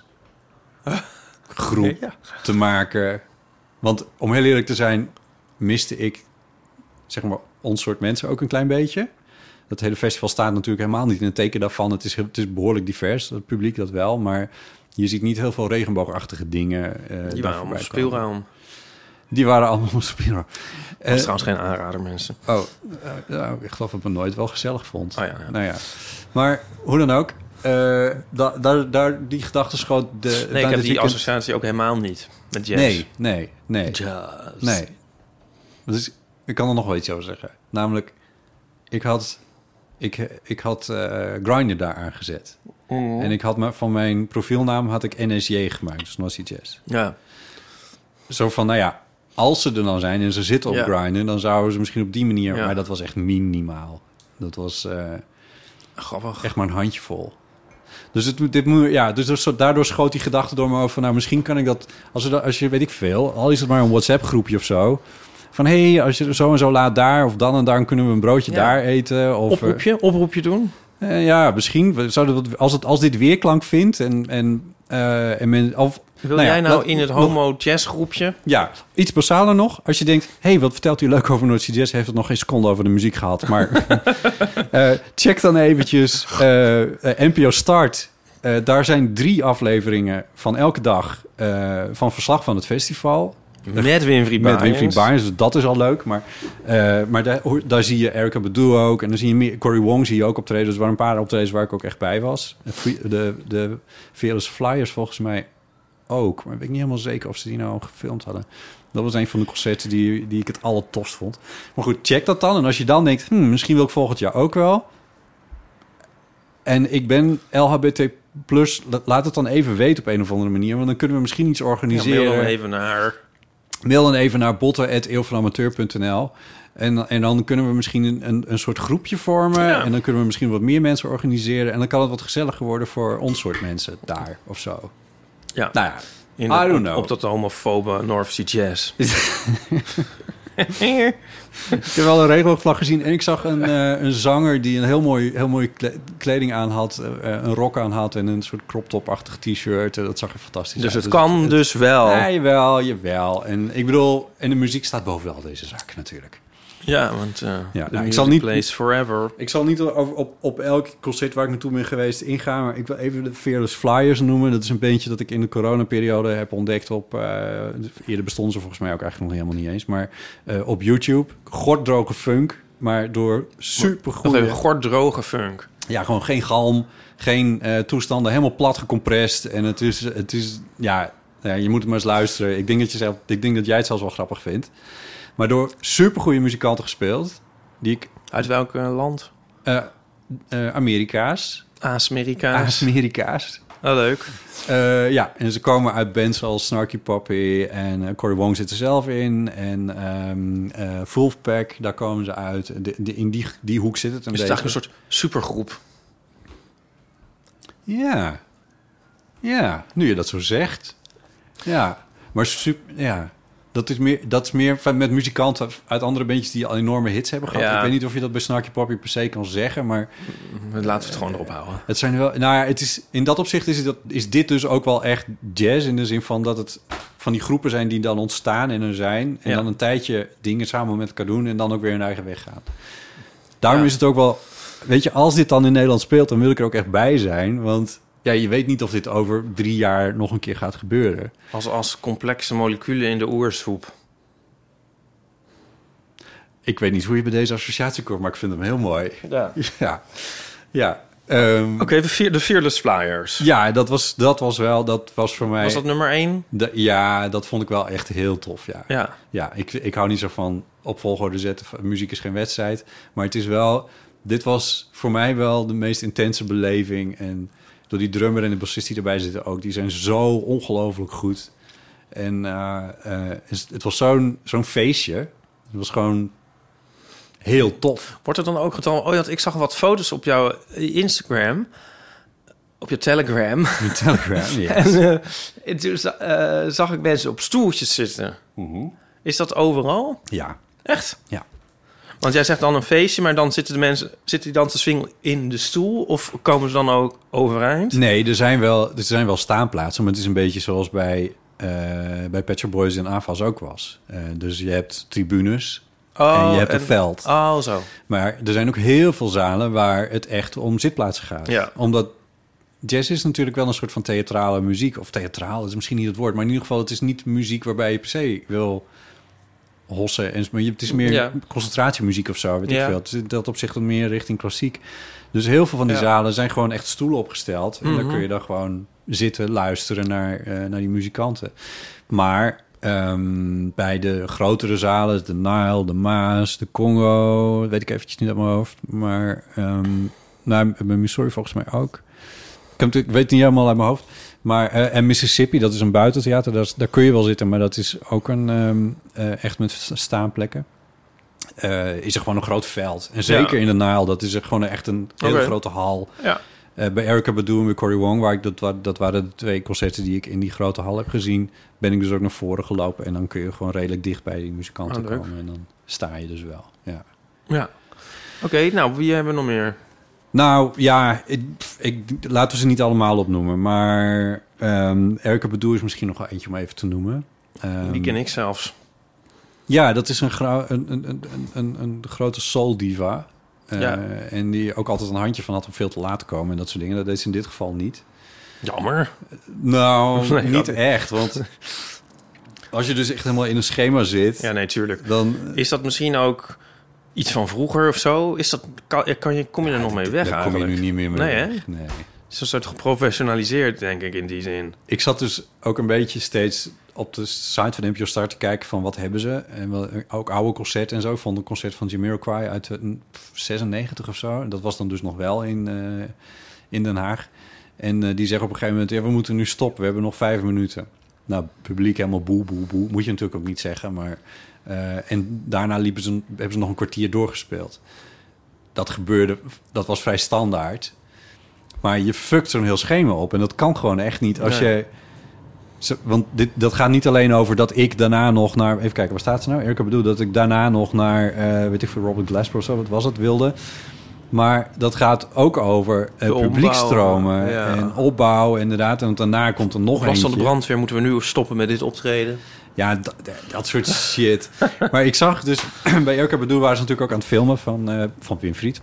groep ja. te maken. Want om heel eerlijk te zijn, miste ik, zeg maar, ons soort mensen ook een klein beetje. Dat hele festival staat natuurlijk helemaal niet in het teken daarvan. Het is, het is behoorlijk divers, het publiek dat wel. Maar je ziet niet heel veel regenboogachtige dingen. Uh, Die waren allemaal speelruim. Die waren allemaal speelruim. Dat was uh, trouwens geen aanrader, mensen. Oh, uh, nou, ik geloof dat ik me nooit wel gezellig vond. Oh, ja, ja. Nou ja. Maar hoe dan ook. Uh, da, daar, daar, die gedachte schoot... De, nee, ik heb die weekend... associatie ook helemaal niet met jazz. Nee, nee, nee. Jazz. Nee. Dus ik kan er nog wel iets over zeggen. Namelijk, ik had, ik, ik had uh, Grindr daar aangezet. Mm-hmm. En ik had me, van mijn profielnaam had ik N S J gemaakt, dus Noordzee Jazz. Ja. Zo van, nou ja, als ze er dan zijn en ze zitten op ja. Grindr, dan zouden ze misschien op die manier... Ja. Maar dat was echt minimaal. Dat was uh, grappig. Echt maar een handjevol. Dus, het, dit moet, ja, dus daardoor schoot die gedachte door me over van, nou, misschien kan ik dat, als, er, als je, weet ik veel, al is het maar een WhatsApp-groepje of zo, van, hé, hey, als je zo en zo laat daar, of dan en dan kunnen we een broodje ja. daar eten. Of, oproepje, oproepje doen? Uh, ja, misschien. Zouden, als, het, als dit weerklank vindt en... en, uh, en men, of, Wil nou jij ja, nou dat, in het homo-jazz-groepje? Ja, iets basaler nog. Als je denkt, hé, hey, wat vertelt u leuk over Noordzee Jazz? Heeft het nog geen seconde over de muziek gehad. Maar uh, check dan eventjes uh, uh, N P O Start. Uh, daar zijn drie afleveringen van elke dag uh, van verslag van het festival. Met Winfried Baaiens. Met Winfried Baaiens, dus dat is al leuk. Maar, uh, maar daar, daar zie je Erykah Badu ook. En dan zie je meer, Cory Wong zie je ook optreden. Dus er waren een paar optredens waar ik ook echt bij was. De, de, de Fearless Flyers volgens mij ook. Maar ik weet niet helemaal zeker of ze die nou gefilmd hadden. Dat was een van de concerten die, die ik het allertofst vond. Maar goed, check dat dan. En als je dan denkt, hmm, misschien wil ik volgend jaar ook wel. En ik ben L H B T plus, laat het dan even weten op een of andere manier. Want dan kunnen we misschien iets organiseren. Ja, mail dan even naar... Mail dan even naar botten at eeuwvanamateur punt n l. En, en dan kunnen we misschien een, een soort groepje vormen. Ja. En dan kunnen we misschien wat meer mensen organiseren. En dan kan het wat gezelliger worden voor ons soort mensen daar of zo. Ja, nou ja, in I de, don't op, know. op dat homofobe Noordzee Jazz. Ik heb wel een regenboogvlag gezien en ik zag een, uh, een zanger die een heel mooi, heel mooie kleding aan had, uh, een rok aan had en een soort crop top-achtig t-shirt. Uh, dat zag er fantastisch dus uit. Het dus het kan het, dus wel. Ja, jawel, jawel. En ik bedoel, en de muziek staat bovenal deze zaak natuurlijk. Ja, want uh, ja, nou, ik zal niet plays forever. Ik zal niet over, op, op elk concert waar ik naartoe ben geweest ingaan, maar ik wil even de Fearless Flyers noemen. Dat is een bandje dat ik in de coronaperiode heb ontdekt op... Uh, eerder bestonden ze volgens mij ook eigenlijk nog helemaal niet eens, maar uh, op YouTube. Gorddroge funk, maar door supergoeie... Gorddroge funk. ja, gewoon geen galm, geen uh, toestanden, helemaal plat gecompressed. En het is, het is ja, ja, je moet het maar eens luisteren. Ik denk dat, je zelf, ik denk dat jij het zelfs wel grappig vindt. Maar door supergoeie muzikanten gespeeld, die ik... Uit welk uh, land? Uh, uh, Amerika's. Amerika's. Amerika's. Oh, leuk. Uh, ja, en ze komen uit bands als Snarky Puppy en uh, Cory Wong zit er zelf in. En um, uh, Wolfpack, daar komen ze uit. De, de, in die, die hoek zit het een Is beetje. het eigenlijk een soort supergroep? Ja. Ja, nu je dat zo zegt. Ja, maar super, ja. Dat is meer, dat is meer van, met muzikanten uit andere bandjes die al enorme hits hebben gehad. Ja. Ik weet niet of je dat bij Snarky Puppy per se kan zeggen, maar... Laten we het gewoon erop houden. Het zijn wel, nou ja, het is, in dat opzicht is, het, is dit dus ook wel echt jazz. In de zin van dat het van die groepen zijn die dan ontstaan en er zijn. En ja. dan een tijdje dingen samen met elkaar doen en dan ook weer hun eigen weg gaan. Daarom Ja. is het ook wel... Weet je, als dit dan in Nederland speelt, dan wil ik er ook echt bij zijn. Want ja, je weet niet of dit over drie jaar nog een keer gaat gebeuren. Als, als complexe moleculen in de oersoep. Ik weet niet hoe je bij deze associatie komt, maar ik vind hem heel mooi. Ja. Ja, ja. Um, Oké, okay, de, vier, de Fearless Flyers. Ja, dat was, dat was wel, dat was voor mij... Was dat nummer één? De, ja, dat vond ik wel echt heel tof, ja. Ja. Ja, ik, ik hou niet zo van op volgorde zetten. Muziek is geen wedstrijd. Maar het is wel... Dit was voor mij wel de meest intense beleving. En door die drummer en de bassist die erbij zitten ook. Die zijn zo ongelooflijk goed. En uh, uh, het was zo'n zo'n feestje. Het was gewoon... heel tof. Wordt er dan ook getoond... Oh ja, ik zag wat foto's op jouw Instagram. Op je Telegram. Je Telegram, ja. Yes. En uh, toen uh, zag ik mensen op stoeltjes zitten. Mm-hmm. Is dat overal? Ja. Echt? Ja. Want jij zegt dan een feestje, maar dan zitten de mensen... Zitten die dan te swingen in de stoel? Of komen ze dan ook overeind? Nee, er zijn wel, er zijn wel staanplaatsen. Maar het is een beetje zoals bij, uh, bij Pet Shop Boys en A F A S ook was. Uh, dus je hebt tribunes... Oh, en je hebt en, een veld. Oh, zo. Maar er zijn ook heel veel zalen waar het echt om zitplaatsen gaat. Ja. Omdat jazz is natuurlijk wel een soort van theatrale muziek. Of theatraal, dat is misschien niet het woord. Maar in ieder geval, het is niet muziek waarbij je per se wil hossen. En, maar het is meer ja. concentratiemuziek of zo, weet ja. ik veel. Het is dat opzicht wat meer richting klassiek. Dus heel veel van die ja. zalen zijn gewoon echt stoelen opgesteld. En mm-hmm. dan kun je dan gewoon zitten, luisteren naar, uh, naar die muzikanten. Maar... Um, bij de grotere zalen, de Nile, de Maas, de Congo, weet ik eventjes niet uit mijn hoofd, maar um, nou, bij Missouri volgens mij ook. Ik, heb, ik weet het niet helemaal uit mijn hoofd, maar uh, en Mississippi, dat is een buitentheater, daar, daar kun je wel zitten, maar dat is ook een um, uh, echt met staanplekken. Uh, is er gewoon een groot veld en zeker ja. in de Nile, dat is er gewoon echt een hele okay. grote hal. Ja. Uh, bij Erykah Badu en bij Cory Wong, waar ik dat, dat waren de twee concerten die ik in die grote hal heb gezien, ben ik dus ook naar voren gelopen en dan kun je gewoon redelijk dicht bij die muzikanten oh, komen en dan sta je dus wel. Ja. Ja. Oké, okay, nou wie hebben we nog meer? Nou ja, ik, ik, laten we ze niet allemaal opnoemen, maar um, Erykah Badu is misschien nog wel eentje om even te noemen. Um, die ken ik zelfs. Ja, dat is een, gra- een, een, een, een, een grote soul diva. Uh, ja. En die ook altijd een handje van had om veel te laat te komen en dat soort dingen. Dat deed ze in dit geval niet. Jammer. Nou, nee, niet echt. Want als je dus echt helemaal in een schema zit... Ja, nee, tuurlijk. Dan, is dat misschien ook iets van vroeger of zo? Is dat, kan, kan je, kom je er ja, nog mee weg daar eigenlijk? Kom je nu niet meer mee nee, weg. Hè? Nee, het is een soort geprofessionaliseerd, denk ik, in die zin. Ik zat dus ook een beetje steeds op de site van N P O Start te kijken van wat hebben ze. En wel, ook oude concerten en zo. Ik vond een concert van Jamiroquai uit zesennegentig of zo. Dat was dan dus nog wel in, uh, in Den Haag. En uh, die zeggen op een gegeven moment, ja, we moeten nu stoppen. We hebben nog vijf minuten. Nou, publiek helemaal boe, boe, boe. Moet je natuurlijk ook niet zeggen, maar... Uh, en daarna liepen ze, hebben ze nog een kwartier doorgespeeld. Dat gebeurde, dat was vrij standaard. Maar je fuckt zo'n heel schema op. En dat kan gewoon echt niet als nee. je... Want dit, dat gaat niet alleen over dat ik daarna nog naar... Even kijken, waar staat ze nou? Erykah Badu, dat ik daarna nog naar... Uh, weet ik veel, Robert Glasper of zo, wat was het, wilde. Maar dat gaat ook over uh, publiekstromen ja. en opbouw, inderdaad. En daarna komt er nog eentje. Van de brandweer, moeten we nu stoppen met dit optreden? Ja, dat, dat soort shit. Maar ik zag dus... bij Erykah Badu waren ze natuurlijk ook aan het filmen van, uh, van Winfried.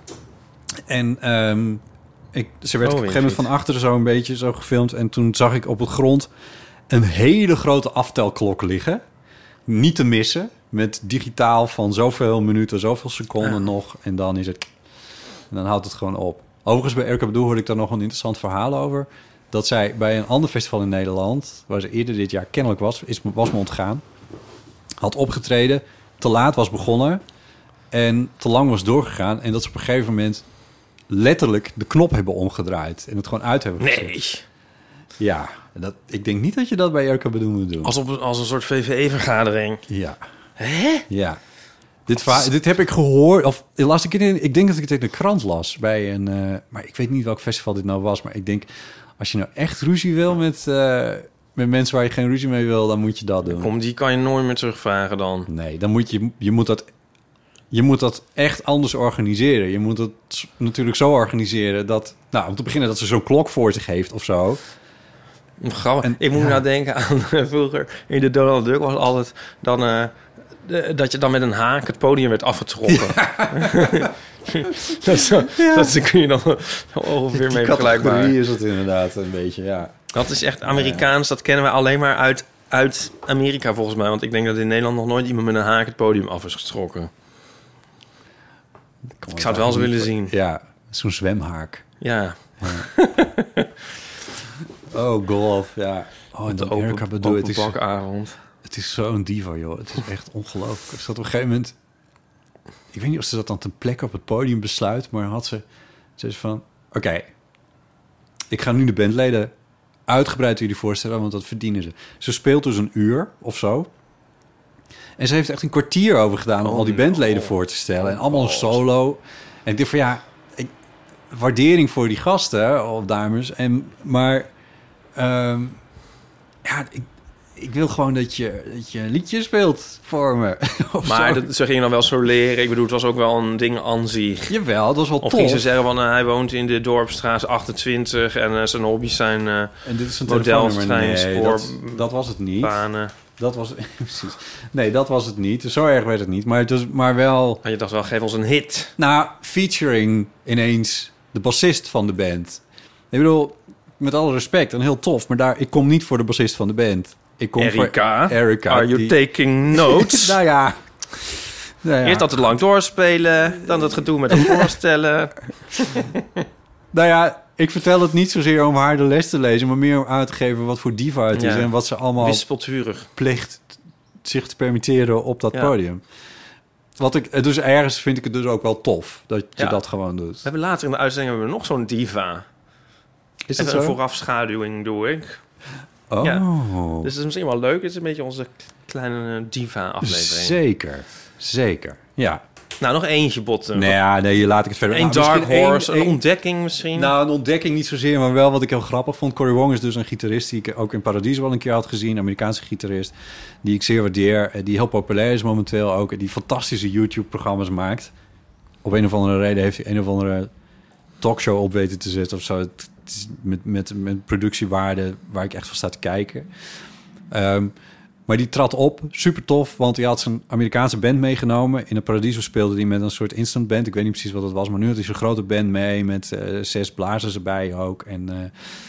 En um, ik, ze werd oh, op een gegeven moment van achteren zo een beetje zo gefilmd. En toen zag ik op het grond een hele grote aftelklok liggen. Niet te missen. Met digitaal van zoveel minuten, zoveel seconden ja. nog. En dan is het... En dan houdt het gewoon op. Overigens, bij Erykah Badu hoorde ik daar nog een interessant verhaal over. Dat zij bij een ander festival in Nederland, waar ze eerder dit jaar kennelijk was, is, was me ontgaan, had opgetreden, te laat was begonnen en te lang was doorgegaan. En dat ze op een gegeven moment letterlijk de knop hebben omgedraaid en het gewoon uit hebben gezet. Nee. Ja, dat, ik denk niet dat je dat bij Erykah Badu moet doen. Als, op, als een soort V V E-vergadering. Ja. Hè? Ja. Dit, va- dit heb ik gehoord, of las ik, het in, ik denk dat ik het in de krant las bij een, uh, maar ik weet niet welk festival dit nou was, maar ik denk, als je nou echt ruzie wil met, uh, met mensen waar je geen ruzie mee wil, dan moet je dat doen. Kom, die kan je nooit meer terugvragen dan. Nee, dan moet je, je moet dat, je moet dat echt anders organiseren. Je moet het natuurlijk zo organiseren dat, nou, om te beginnen dat ze zo'n klok voor zich heeft of zo. Grappig. En, ik moet ja. nou denken aan uh, vroeger in de Donald Duck was altijd dan uh, de, dat je dan met een haak het podium werd afgetrokken. Ja. dat, zo, ja. dat kun je dan ongeveer mee vergelijkbaar. is het inderdaad een beetje, ja. Dat is echt Amerikaans. Dat kennen we alleen maar uit, uit Amerika volgens mij. Want ik denk dat in Nederland nog nooit iemand met een haak het podium af is getrokken. Ik zou het wel eens willen zien. Ja, zo'n zwemhaak. Ja. ja. Oh, golf, ja. Oh, en de dan Erykah Badu. Het is bakavond. Het is zo'n diva, joh. Het is echt ongelooflijk. Ze had op een gegeven moment, ik weet niet of ze dat dan ten plekke op het podium besluit, maar had ze, ze is van, oké, okay, ik ga nu de bandleden uitgebreid jullie voorstellen, want dat verdienen ze. Ze speelt dus een uur of zo. En ze heeft echt een kwartier over gedaan om oh, al die bandleden oh, voor te stellen. En oh, allemaal een solo. En ik dacht van ja, ik, waardering voor die gasten of dames. En, maar um, ja, ik, ik wil gewoon dat je, dat je een liedje speelt voor me. Maar dat, ze gingen dan wel zo leren. Ik bedoel, het was ook wel een ding aan zich. Jawel, dat was wel of tof. Of ze zeggen van, uh, hij woont in de Dorpsstraat achtentwintig... en uh, zijn hobby's zijn uh, en dit is een modelstrein, nee, spoor... Dat, dat was het niet. Banen. Dat was precies. Nee, dat was het niet. Zo erg werd het niet. Maar, het was, maar wel... Maar je dacht wel, geef ons een hit. Nou, featuring ineens de bassist van de band. Ik bedoel, met alle respect en heel tof. Maar daar, ik kom niet voor de bassist van de band. Ik kom Erykah, voor Erykah. Are you die... taking notes? nou ja. Nou ja. Eerst dat het lang doorspelen, dan het gedoe met het voorstellen. Nou ja, ik vertel het niet zozeer om haar de les te lezen, maar meer om uit te geven wat voor diva het is ja. en wat ze allemaal wispelturig plicht zich te permitteren op dat ja. podium. Wat ik, dus ergens vind ik het dus ook wel tof dat je ja. dat gewoon doet. We hebben later in de uitzending hebben we nog zo'n diva. Is dat Even zo? een voorafschaduwing doe ik. Oh. Ja. Dus het is misschien wel leuk. Het is een beetje onze kleine diva-aflevering. Zeker, zeker. Ja. Nou, nog eentje, Botten. Nee, ja, nee, laat ik het verder. Een nou, dark horse, een, een ontdekking misschien. Nou, een ontdekking niet zozeer, maar wel wat ik heel grappig vond. Cory Wong is dus een gitarist die ik ook in Paradiso wel een keer had gezien. Een Amerikaanse gitarist, die ik zeer waardeer. Die heel populair is momenteel ook. Die fantastische YouTube-programma's maakt. Op een of andere reden heeft hij een of andere talkshow op weten te zetten of zo. Het is met, met, met productiewaarde waar ik echt van sta te kijken. Um, Maar die trad op, super tof, want hij had zijn Amerikaanse band meegenomen. In een Paradiso speelde hij met een soort instant band. Ik weet niet precies wat het was, maar nu had hij zo'n grote band mee met uh, zes blazers erbij ook. En, uh,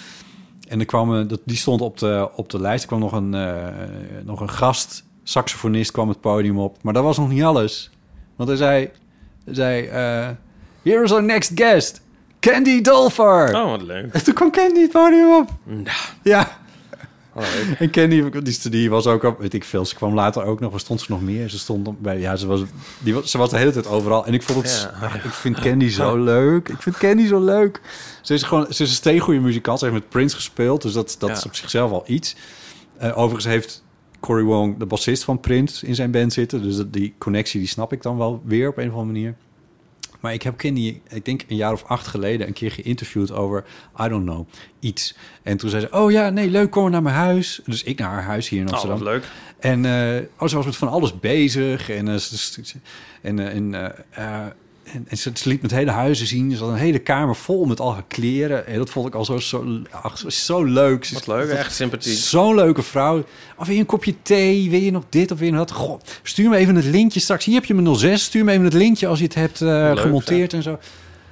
en er kwam, dat, die stond op de, op de lijst. Er kwam nog een, uh, nog een gast, saxofonist kwam het podium op. Maar dat was nog niet alles. Want hij zei, hij zei uh, here's our next guest, Candy Dulfer. Oh, wat leuk. En toen kwam Candy het podium op. Nou. Ja. Oh, en Candy, die, die was ook op, weet ik veel, ze kwam later ook nog, waar stond ze nog meer? Ze stond bij, ja, ze was, die was, ze was de hele tijd overal. En ik vond het, ja, ja. ik vind Candy zo leuk. Ik vind Candy zo leuk. Ze is gewoon, ze is een steengoede muzikant. Ze heeft met Prince gespeeld, dus dat, dat ja. is op zichzelf al iets. Uh, overigens heeft Cory Wong, de bassist van Prince, in zijn band zitten. Dus dat, die connectie, die snap ik dan wel weer op een of andere manier. Maar ik heb Candy, ik denk een jaar of acht geleden, een keer geïnterviewd over, I don't know, iets. En toen zei ze, oh ja, nee, leuk, kom maar naar mijn huis. Dus ik naar haar huis hier in Amsterdam. Oh, wat leuk. En uh, oh, ze was met van alles bezig. En, uh, en, uh, en, uh, uh, en, en ze liet met hele huizen zien. Ze had een hele kamer vol met al haar kleren. En dat vond ik al zo, zo, ach, zo, zo leuk. Wat leuk, echt sympathiek. Zo'n leuke vrouw. Of wil je een kopje thee? Wil je nog dit of wil je nog dat? Goh, stuur me even het linkje straks. Hier heb je mijn nul zes. Stuur me even het linkje als je het hebt uh, leuk, gemonteerd ja. en zo.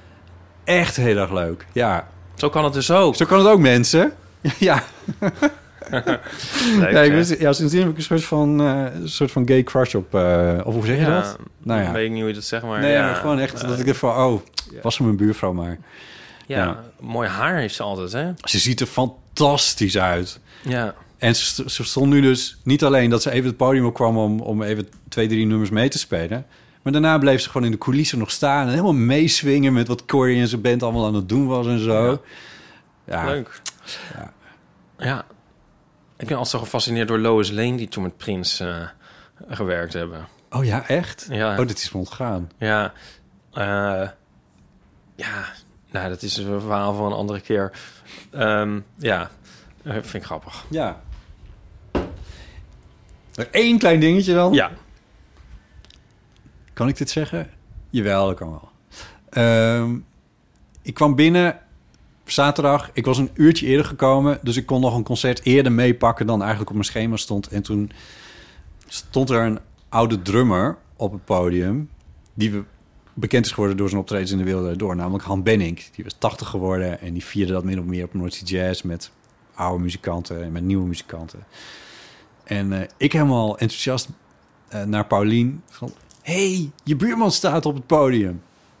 Echt heel erg leuk, ja. Zo kan het dus ook. Zo kan het ook, mensen. Ja. Leuk, ja, ik wist, ja, sindsdien heb ik een soort van, uh, een soort van gay crush op... Uh, of hoe zeg je ja, dat? Nou ja. Weet ik niet hoe je dat zegt, maar... Nee, ja. maar gewoon echt uh, dat ik dacht van... Oh, was ze mijn buurvrouw maar. Ja, Ja. mooi haar heeft ze altijd, hè? Ze ziet er fantastisch uit. Ja. En ze, ze stond nu dus niet alleen dat ze even het podium op kwam... om, om even twee, drie nummers mee te spelen... maar daarna bleef ze gewoon in de coulissen nog staan... en helemaal meeswingen met wat Corrie en zijn band allemaal aan het doen was en zo. Ja. Ja. Leuk. Ja. Ja. Ik ben altijd zo gefascineerd door Lois Lane... die toen met Prince uh, gewerkt hebben. Oh ja, echt? Ja. Oh, dit is me ontgaan. Ja. Uh, ja. Nou, dat is een verhaal van een andere keer. Um, ja. Uh, vind ik grappig. Ja. Eén klein dingetje dan. Ja. Kan ik dit zeggen? Jawel, dat kan wel. Um, ik kwam binnen zaterdag. Ik was een uurtje eerder gekomen. Dus ik kon nog een concert eerder meepakken dan eigenlijk op mijn schema stond. En toen stond er een oude drummer op het podium. Die we bekend is geworden door zijn optredens in de wereld door. Namelijk Han Benning. Die was tachtig geworden. En die vierde dat min of meer op North Sea Jazz. Met oude muzikanten en met nieuwe muzikanten. En uh, ik helemaal enthousiast uh, naar Paulien. Van, hey, je buurman staat op het podium.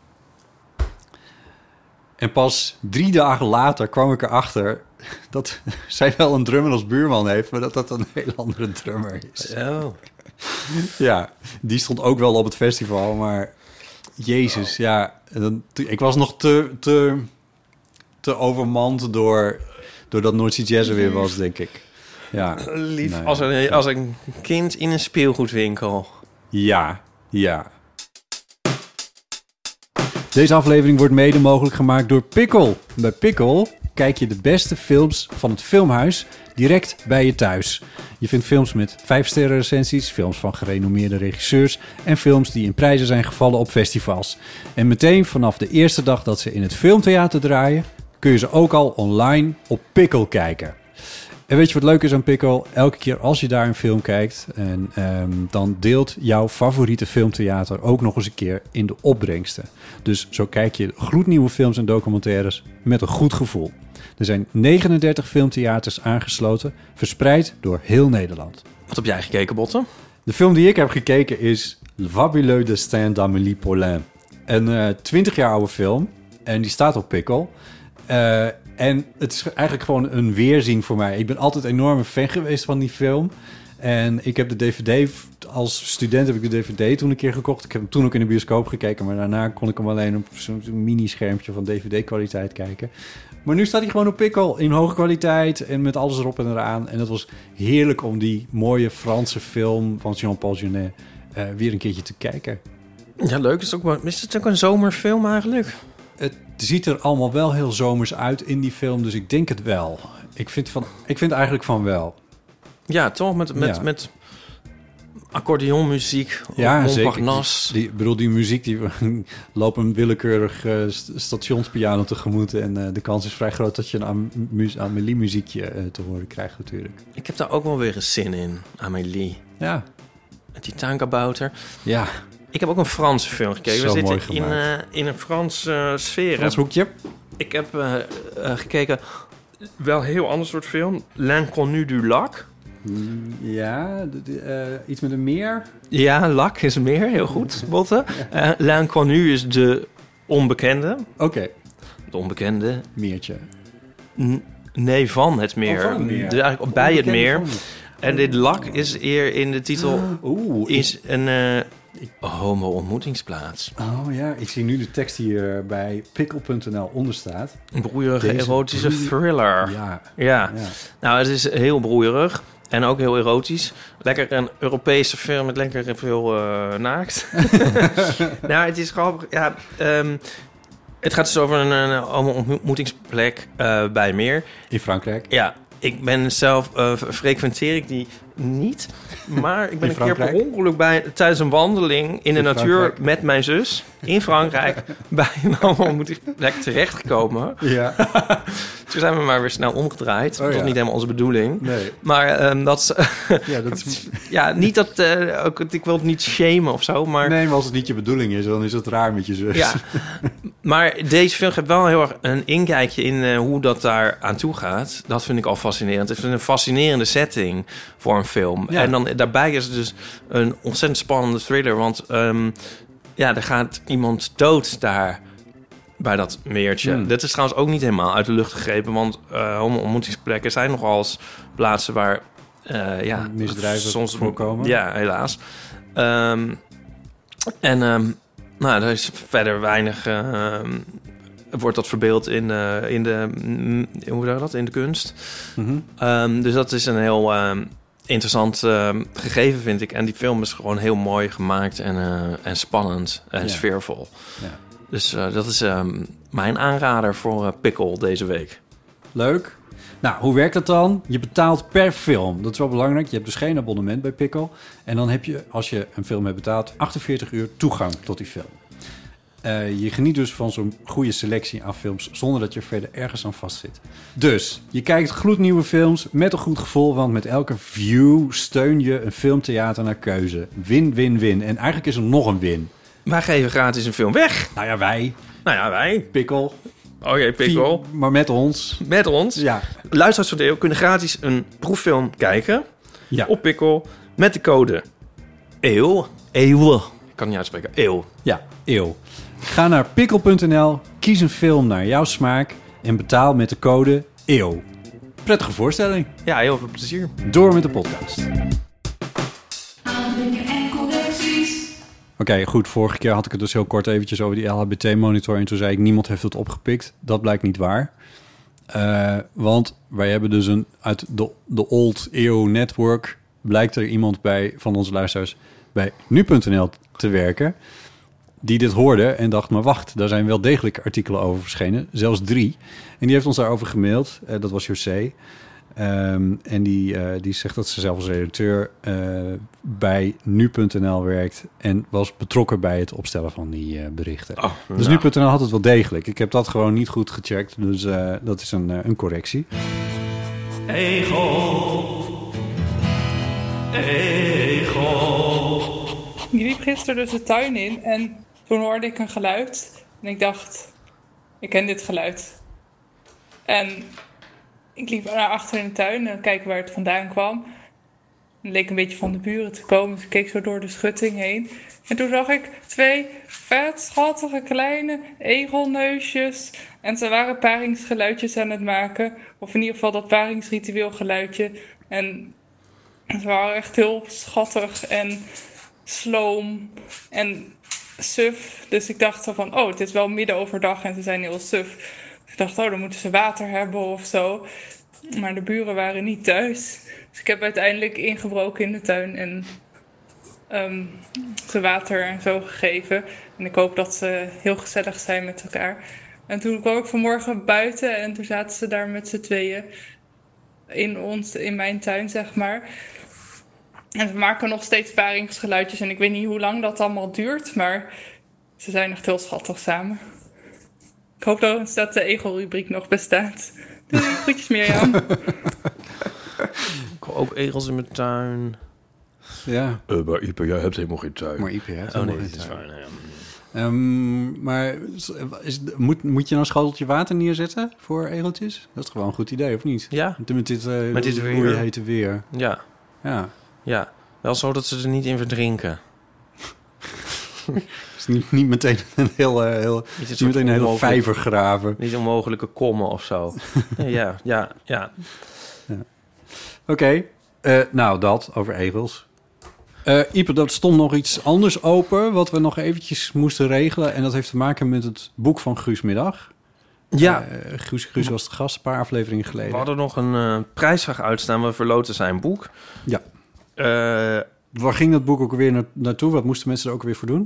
En pas drie dagen later kwam ik erachter... dat zij wel een drummer als buurman heeft... maar dat dat een hele andere drummer is. Oh. Ja, die stond ook wel op het festival, maar... Jezus, oh. ja. Dan, ik was nog te, te, te overmand door, door dat North Sea Jazz er weer was, denk ik. Ja. Lief, nee, als, een, als een kind in een speelgoedwinkel. Ja, ja. Deze aflevering wordt mede mogelijk gemaakt door Pikkel. Bij Pikkel kijk je de beste films van het Filmhuis direct bij je thuis. Je vindt films met vijf sterren recensies, films van gerenommeerde regisseurs en films die in prijzen zijn gevallen op festivals. En meteen vanaf de eerste dag dat ze in het filmtheater draaien, kun je ze ook al online op Pikkel kijken. En weet je wat leuk is aan Pikkel? Elke keer als je daar een film kijkt, en, um, dan deelt jouw favoriete filmtheater ook nog eens een keer in de opbrengsten. Dus zo kijk je gloednieuwe films en documentaires met een goed gevoel. Er zijn negenendertig filmtheaters aangesloten, verspreid door heel Nederland. Wat heb jij gekeken, Botte? De film die ik heb gekeken is Le Fabuleux Destin d'Amélie Poulain. Een uh, twintig jaar oude film en die staat op Pikkel. Uh, En het is eigenlijk gewoon een weerzien voor mij. Ik ben altijd een enorme fan geweest van die film. En ik heb de D V D... Als student heb ik de D V D toen een keer gekocht. Ik heb hem toen ook in de bioscoop gekeken. Maar daarna kon ik hem alleen op zo'n mini-schermpje van D V D-kwaliteit kijken. Maar nu staat hij gewoon op Pikkel. In hoge kwaliteit en met alles erop en eraan. En het was heerlijk om die mooie Franse film van Jean-Paul Jeunet uh, weer een keertje te kijken. Ja, leuk. Is het ook, is het ook een zomerfilm eigenlijk? Het ziet er allemaal wel heel zomers uit in die film, dus ik denk het wel. Ik vind, van, ik vind eigenlijk van wel. Ja, toch? Met, met, ja. met accordeonmuziek. Ja, zeker. Die, die, bedoel, die muziek, die lopen een willekeurig uh, stationspiano tegemoet. En uh, de kans is vrij groot dat je een Amélie-muziekje uh, te horen krijgt natuurlijk. Ik heb daar ook wel weer een zin in, Amélie. Ja. Met die tuinkabouter. Ja. Ik heb ook een Franse film gekeken. Zo We mooi zitten in, uh, in een Franse uh, sfeer. Frans hoekje. Ik heb uh, uh, gekeken, wel een heel ander soort film. L'Inconnu du Lac. Ja, de, de, uh, iets met een meer. Ja, Lac is een meer, heel goed, Botte. Uh, L'Inconnu is de onbekende. Oké. Okay. De onbekende. Meertje. N- nee, van het meer. Oh, van het meer. Dus eigenlijk bij het meer. En dit Lac is eer in de titel... Oeh. Is een... Uh, homo-ontmoetingsplaats. Oh ja, ik zie nu de tekst hier bij pikkel punt n l onder staat. Een broeierige Deze erotische broei... thriller. Ja. ja. ja. Nou, het is heel broeierig en ook heel erotisch. Lekker een Europese film met lekker veel uh, naakt. Nou, het is grappig. Ja, um, het gaat dus over een, een homo-ontmoetingsplek uh, bij meer. In Frankrijk? Ja. Ik ben zelf, uh, frequenteer ik die niet. Maar ik ben een keer per ongeluk bij, tijdens een wandeling in de in natuur Frankrijk. Met mijn zus in Frankrijk bij een homo-ontmoetingsplek terechtgekomen. Ja. Toen zijn we maar weer snel omgedraaid. Oh, dat was ja. niet helemaal onze bedoeling. Nee. Maar um, dat is... ja, dat is... ja, niet dat... Uh, ook, ik wil het niet shamen of zo, maar... Nee, maar als het niet je bedoeling is, dan is het raar met je zus. Ja. Maar deze film geeft wel heel erg een inkijkje in uh, hoe dat daar aan toe gaat. Dat vind ik al fascinerend. Het is een fascinerende setting voor een film. Ja. En dan daarbij is het dus een ontzettend spannende thriller. Want um, ja, er gaat iemand dood daar bij dat meertje. Hmm. Dit is trouwens ook niet helemaal uit de lucht gegrepen, want uh, homo-ontmoetingsplekken zijn nogal eens plaatsen waar uh, ja, misdrijven soms voorkomen. Ja, helaas. Um, en um, nou, er is verder weinig. Uh, wordt dat verbeeld in, uh, in de hoe zeg dat in de kunst. Mm-hmm. Um, dus dat is een heel uh, interessant uh, gegeven, vind ik. En die film is gewoon heel mooi gemaakt en, uh, en spannend en ja. sfeervol. Ja. Dus uh, dat is uh, mijn aanrader voor uh, Pickle deze week. Leuk. Nou, hoe werkt dat dan? Je betaalt per film. Dat is wel belangrijk. Je hebt dus geen abonnement bij Pickle. En dan heb je, als je een film hebt betaald, achtenveertig uur toegang tot die film. Uh, je geniet dus van zo'n goede selectie aan films zonder dat je verder ergens aan vastzit. Dus, je kijkt gloednieuwe films met een goed gevoel, want met elke view steun je een filmtheater naar keuze. Win, win, win. En eigenlijk is er nog een win. Wij geven gratis een film weg. Nou ja, wij. Nou ja, wij. Pickle. Oké, okay, Pickle. Vier, maar met ons. Met ons. Ja. Luisteraars van de eeuw kunnen gratis een proeffilm kijken. Ja. Op Pickle. Met de code eeuw. Eeuw. Ik kan niet uitspreken. Eeuw. Ja, eeuw. Ga naar pickle punt n l, kies een film naar jouw smaak en betaal met de code eeuw. Prettige voorstelling. Ja, heel veel plezier. Door met de podcast. Oké, okay, goed. Vorige keer had ik het dus heel kort eventjes over die L H B T-monitor en toen zei ik, niemand heeft het opgepikt. Dat blijkt niet waar. Uh, want wij hebben dus een, uit de, de Old Eeuw Network blijkt er iemand bij van onze luisteraars bij nu punt n l te werken die dit hoorde en dacht, maar wacht, daar zijn wel degelijk artikelen over verschenen. Zelfs drie. En die heeft ons daarover gemaild. Uh, dat was José. Um, en die, uh, die zegt dat ze zelf als redacteur uh, bij nu punt n l werkt en was betrokken bij het opstellen van die uh, berichten. Oh, dus nou. nu punt n l had het wel degelijk. Ik heb dat gewoon niet goed gecheckt, dus uh, dat is een, uh, een correctie. Ego. Ego. Ik liep gisteren dus de tuin in en toen hoorde ik een geluid. En ik dacht, ik ken dit geluid. En ik liep naar achter in de tuin en kijken waar het vandaan kwam. Het leek een beetje van de buren te komen. Dus ik keek zo door de schutting heen. En toen zag ik twee vet schattige kleine egelneusjes. En ze waren paringsgeluidjes aan het maken. Of in ieder geval dat paringsritueel geluidje. En ze waren echt heel schattig en sloom en suf. Dus ik dacht zo van, oh, het is wel midden overdag en ze zijn heel suf. Dus ik dacht, oh, dan moeten ze water hebben of zo. Maar de buren waren niet thuis. Dus ik heb uiteindelijk ingebroken in de tuin en um, ze water en zo gegeven. En ik hoop dat ze heel gezellig zijn met elkaar. En toen kwam ik vanmorgen buiten en toen zaten ze daar met z'n tweeën in, ons, in mijn tuin, zeg maar. En ze maken nog steeds paringsgeluidjes en ik weet niet hoe lang dat allemaal duurt, maar ze zijn echt heel schattig samen. Ik hoop dat, dat de egelrubriek nog bestaat. Doei, groetjes Mirjam. Ik wil ook egels in mijn tuin. Ja. Uh, maar Ipe, jij hebt helemaal geen tuin. Maar Ipe, jij hebt oh, helemaal nee, geen tuin. Is fijn, ja. Um, maar is, moet, moet je nou een schoteltje water neerzetten voor egeltjes? Dat is gewoon een goed idee, of niet? Ja. Met dit, uh, met dit weer. mooie hete weer. Ja. Ja. Ja. Wel zo dat ze er niet in verdrinken. Dus niet, niet meteen een heel, uh, heel, niet niet meteen een hele vijver graven. Niet onmogelijke kommen of zo. ja, ja, ja. ja. Oké. Okay. Uh, nou, dat over egels. Uh, Ipe, dat stond nog iets anders open, wat we nog eventjes moesten regelen. En dat heeft te maken met het boek van Guus Middag. Ja. Uh, Guus, Guus was de gast een paar afleveringen geleden. We hadden nog een uh, prijsvraag uitstaan. We verloten zijn boek. Ja. Uh, Waar ging dat boek ook weer na- naartoe? Wat moesten mensen er ook weer voor doen?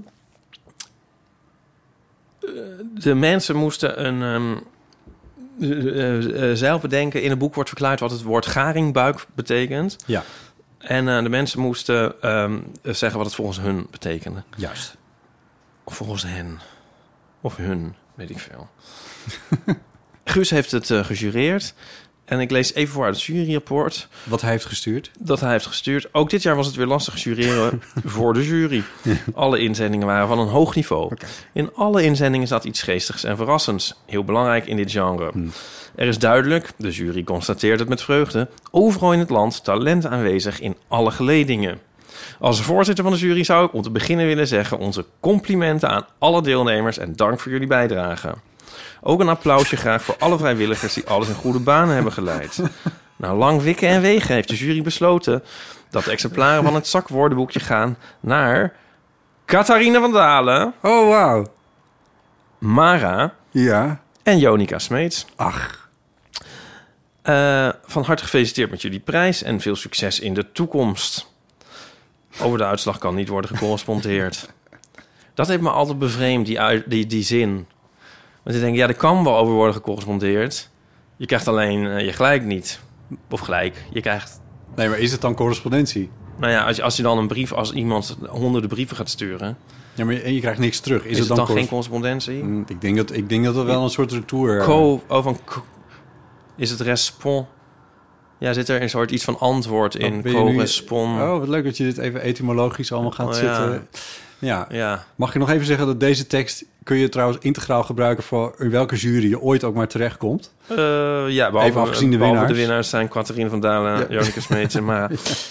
De mensen moesten een um, uh, uh, zelf bedenken. In het boek wordt verklaard wat het woord garingbuik betekent. Ja. En uh, de mensen moesten um, zeggen wat het volgens hun betekende. Juist. Of volgens hen. Of hun, weet ik veel. Guus heeft het uh, gejureerd. En ik lees even voor uit het juryrapport. Wat hij heeft gestuurd? Dat hij heeft gestuurd. Ook dit jaar was het weer lastig jureren voor de jury. Alle inzendingen waren van een hoog niveau. Okay. In alle inzendingen zat iets geestigs en verrassends. Heel belangrijk in dit genre. Hmm. Er is duidelijk, de jury constateert het met vreugde, overal in het land talent aanwezig in alle geledingen. Als voorzitter van de jury zou ik om te beginnen willen zeggen onze complimenten aan alle deelnemers en dank voor jullie bijdrage. Ook een applausje graag voor alle vrijwilligers die alles in goede banen hebben geleid. Na lang wikken en wegen heeft de jury besloten dat de exemplaren van het zakwoordenboekje gaan naar Catharina van Dalen, Oh, wauw. Mara Ja. en Jonica Smeets. Ach. Uh, van harte gefeliciteerd met jullie prijs en veel succes in de toekomst. Over de uitslag kan niet worden gecorrespondeerd. Dat heeft me altijd bevreemd, die, uit, die, die zin. Want ik denk, ja, er kan wel over worden gecorrespondeerd. Je krijgt alleen uh, je gelijk niet. Of gelijk, je krijgt... Nee, maar is het dan correspondentie? Nou ja, als je, als je dan een brief, als iemand honderden brieven gaat sturen... Ja, maar je, en je krijgt niks terug. Is, is het dan, dan geen correspondentie? Mm, ik, denk dat, ik denk dat er wel een soort retour... Co, oh, van... Co, is het respons? Ja, zit er een soort iets van antwoord in. Oh, Co-respons. Oh, wat leuk dat je dit even etymologisch allemaal gaat oh, zitten. Ja. ja. Mag je nog even zeggen dat deze tekst... kun je trouwens integraal gebruiken voor in welke jury je ooit ook maar terechtkomt? Uh, ja, behalve, even afgezien de behalve winnaars. de winnaars zijn Catharina van Dalen, ja. Jonica Smeets en Mara.